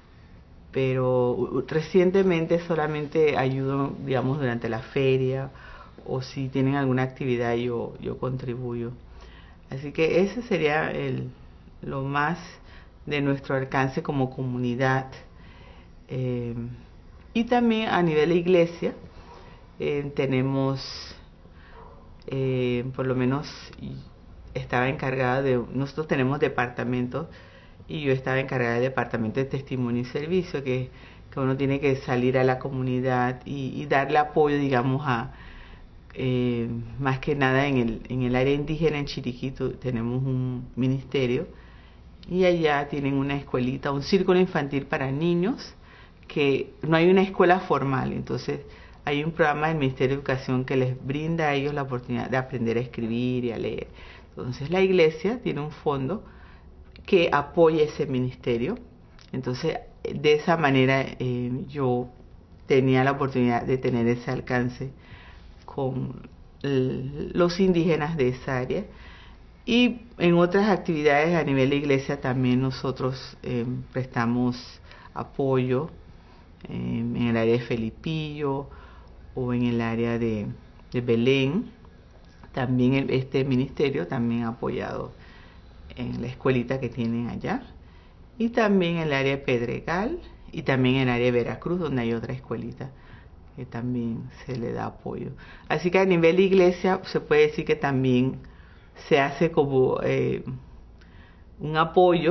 pero recientemente solamente ayudo, digamos, durante la feria o si tienen alguna actividad yo, yo contribuyo. Así que ese sería el... lo más de nuestro alcance como comunidad. Eh, y también a nivel de iglesia eh, tenemos, eh, por lo menos estaba encargada de, nosotros tenemos departamentos y yo estaba encargada del departamento de testimonio y servicio, que, que uno tiene que salir a la comunidad y, y darle apoyo, digamos, a eh, más que nada en el, en el área indígena en Chiriquí tenemos un ministerio. Y allá tienen una escuelita, un círculo infantil para niños, que no hay una escuela formal, entonces hay un programa del Ministerio de Educación que les brinda a ellos la oportunidad de aprender a escribir y a leer. Entonces la iglesia tiene un fondo que apoya ese ministerio, entonces de esa manera eh, yo tenía la oportunidad de tener ese alcance con el, los indígenas de esa área. Y en otras actividades a nivel de iglesia también nosotros eh, prestamos apoyo eh, en el área de Felipillo o en el área de, de Belén. También el, este ministerio también ha apoyado en la escuelita que tienen allá. Y también en el área de Pedregal y también en el área de Veracruz, donde hay otra escuelita que también se le da apoyo. Así que a nivel de iglesia se puede decir que también se hace como eh, un apoyo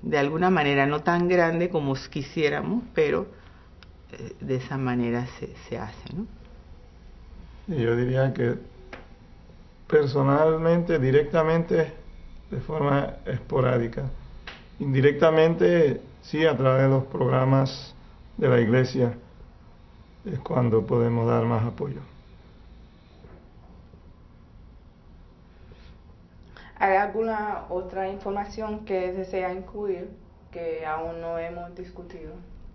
de alguna manera, no tan grande como quisiéramos, pero eh, de esa manera se, se hace, ¿no? Y yo diría que personalmente, directamente, de forma esporádica. Indirectamente, sí, a través de los programas de la iglesia es cuando podemos dar más apoyo. ¿Hay alguna otra información que desea incluir que aún no hemos discutido?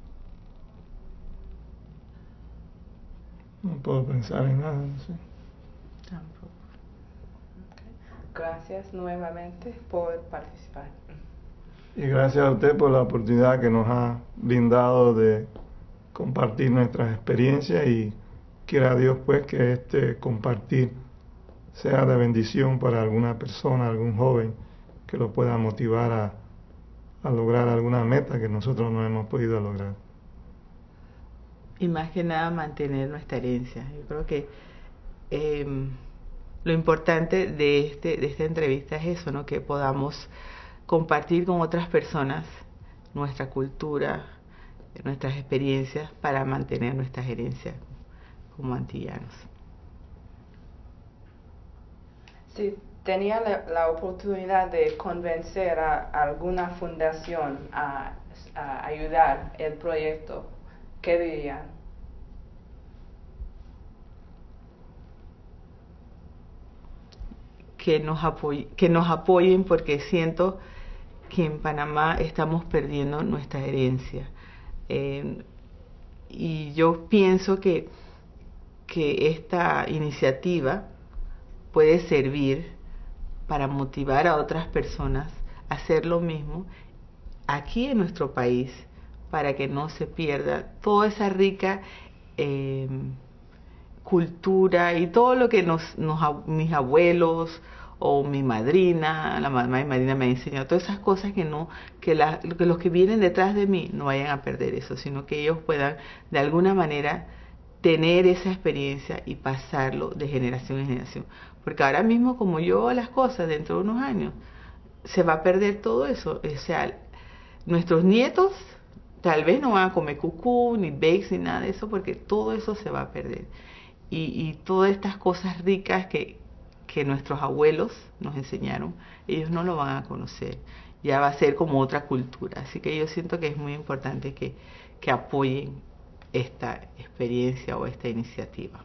No puedo pensar en nada, no sé. Tampoco. Gracias nuevamente por participar. Y gracias a usted por la oportunidad que nos ha brindado de compartir nuestras experiencias, y quiera Dios pues que este compartir sea de bendición para alguna persona, algún joven, que lo pueda motivar a, a lograr alguna meta que nosotros no hemos podido lograr. Y más que nada mantener nuestra herencia. Yo creo que eh, lo importante de, este, de esta entrevista es eso, ¿no? Que podamos compartir con otras personas nuestra cultura, nuestras experiencias, para mantener nuestras herencias como antillanos. Si tenía la, la oportunidad de convencer a alguna fundación a, a ayudar el proyecto, ¿qué dirían? Que nos apoyen, que nos apoyen, porque siento que en Panamá estamos perdiendo nuestra herencia. Eh, y yo pienso que, que esta iniciativa puede servir para motivar a otras personas a hacer lo mismo aquí en nuestro país, para que no se pierda toda esa rica eh, cultura y todo lo que nos, nos mis abuelos o mi madrina, la mamá de mi madrina me ha enseñado, todas esas cosas que no, que, la, que los que vienen detrás de mí no vayan a perder eso, sino que ellos puedan de alguna manera tener esa experiencia y pasarlo de generación en generación. Porque ahora mismo, como yo veo las cosas, dentro de unos años se va a perder todo eso. O sea, nuestros nietos tal vez no van a comer cucú, ni bakes, ni nada de eso, porque todo eso se va a perder. Y, y todas estas cosas ricas que, que nuestros abuelos nos enseñaron, ellos no lo van a conocer. Ya va a ser como otra cultura. Así que yo siento que es muy importante que, que apoyen esta experiencia o esta iniciativa.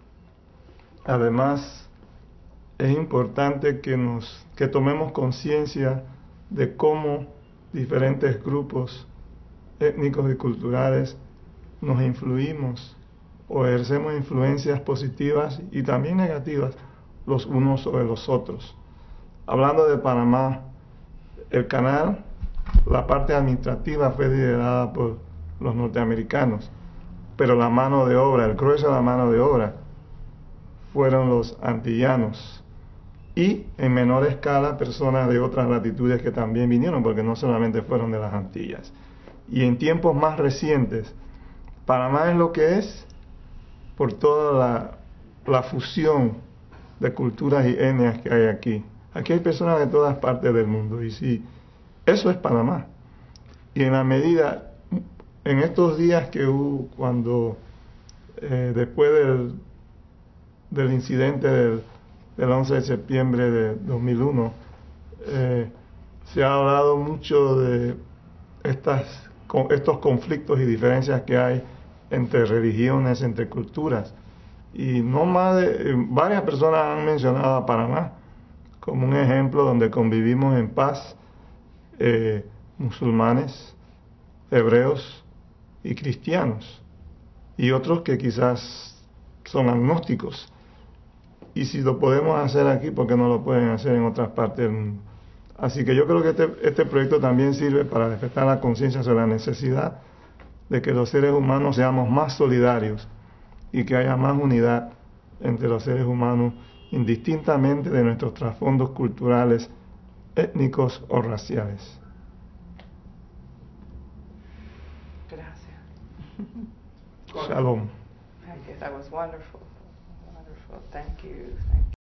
Además, es importante que nos que tomemos conciencia de cómo diferentes grupos étnicos y culturales nos influimos o ejercemos influencias positivas y también negativas los unos sobre los otros. Hablando de Panamá, el canal, la parte administrativa fue liderada por los norteamericanos, pero la mano de obra, el grueso de la mano de obra, fueron los antillanos, y en menor escala personas de otras latitudes que también vinieron, porque no solamente fueron de las Antillas. Y en tiempos más recientes, Panamá es lo que es por toda la, la fusión de culturas y etnias que hay aquí. Aquí hay personas de todas partes del mundo, y sí, eso es Panamá. Y en la medida, en estos días que hubo, cuando eh, después del, del incidente del, del once de septiembre de dos mil uno, eh, se ha hablado mucho de estas, con, estos conflictos y diferencias que hay entre religiones, entre culturas. Y no más de, varias personas han mencionado a Panamá como un ejemplo donde convivimos en paz, eh, musulmanes, hebreos y cristianos, y otros que quizás son agnósticos. Y si lo podemos hacer aquí, ¿por qué no lo pueden hacer en otras partes del mundo? Así que yo creo que este, este proyecto también sirve para despertar la conciencia sobre la necesidad de que los seres humanos seamos más solidarios y que haya más unidad entre los seres humanos, indistintamente de nuestros trasfondos culturales, étnicos o raciales. Gracias. Shalom. I guess that was wonderful. Wonderful. Thank you. Thank you.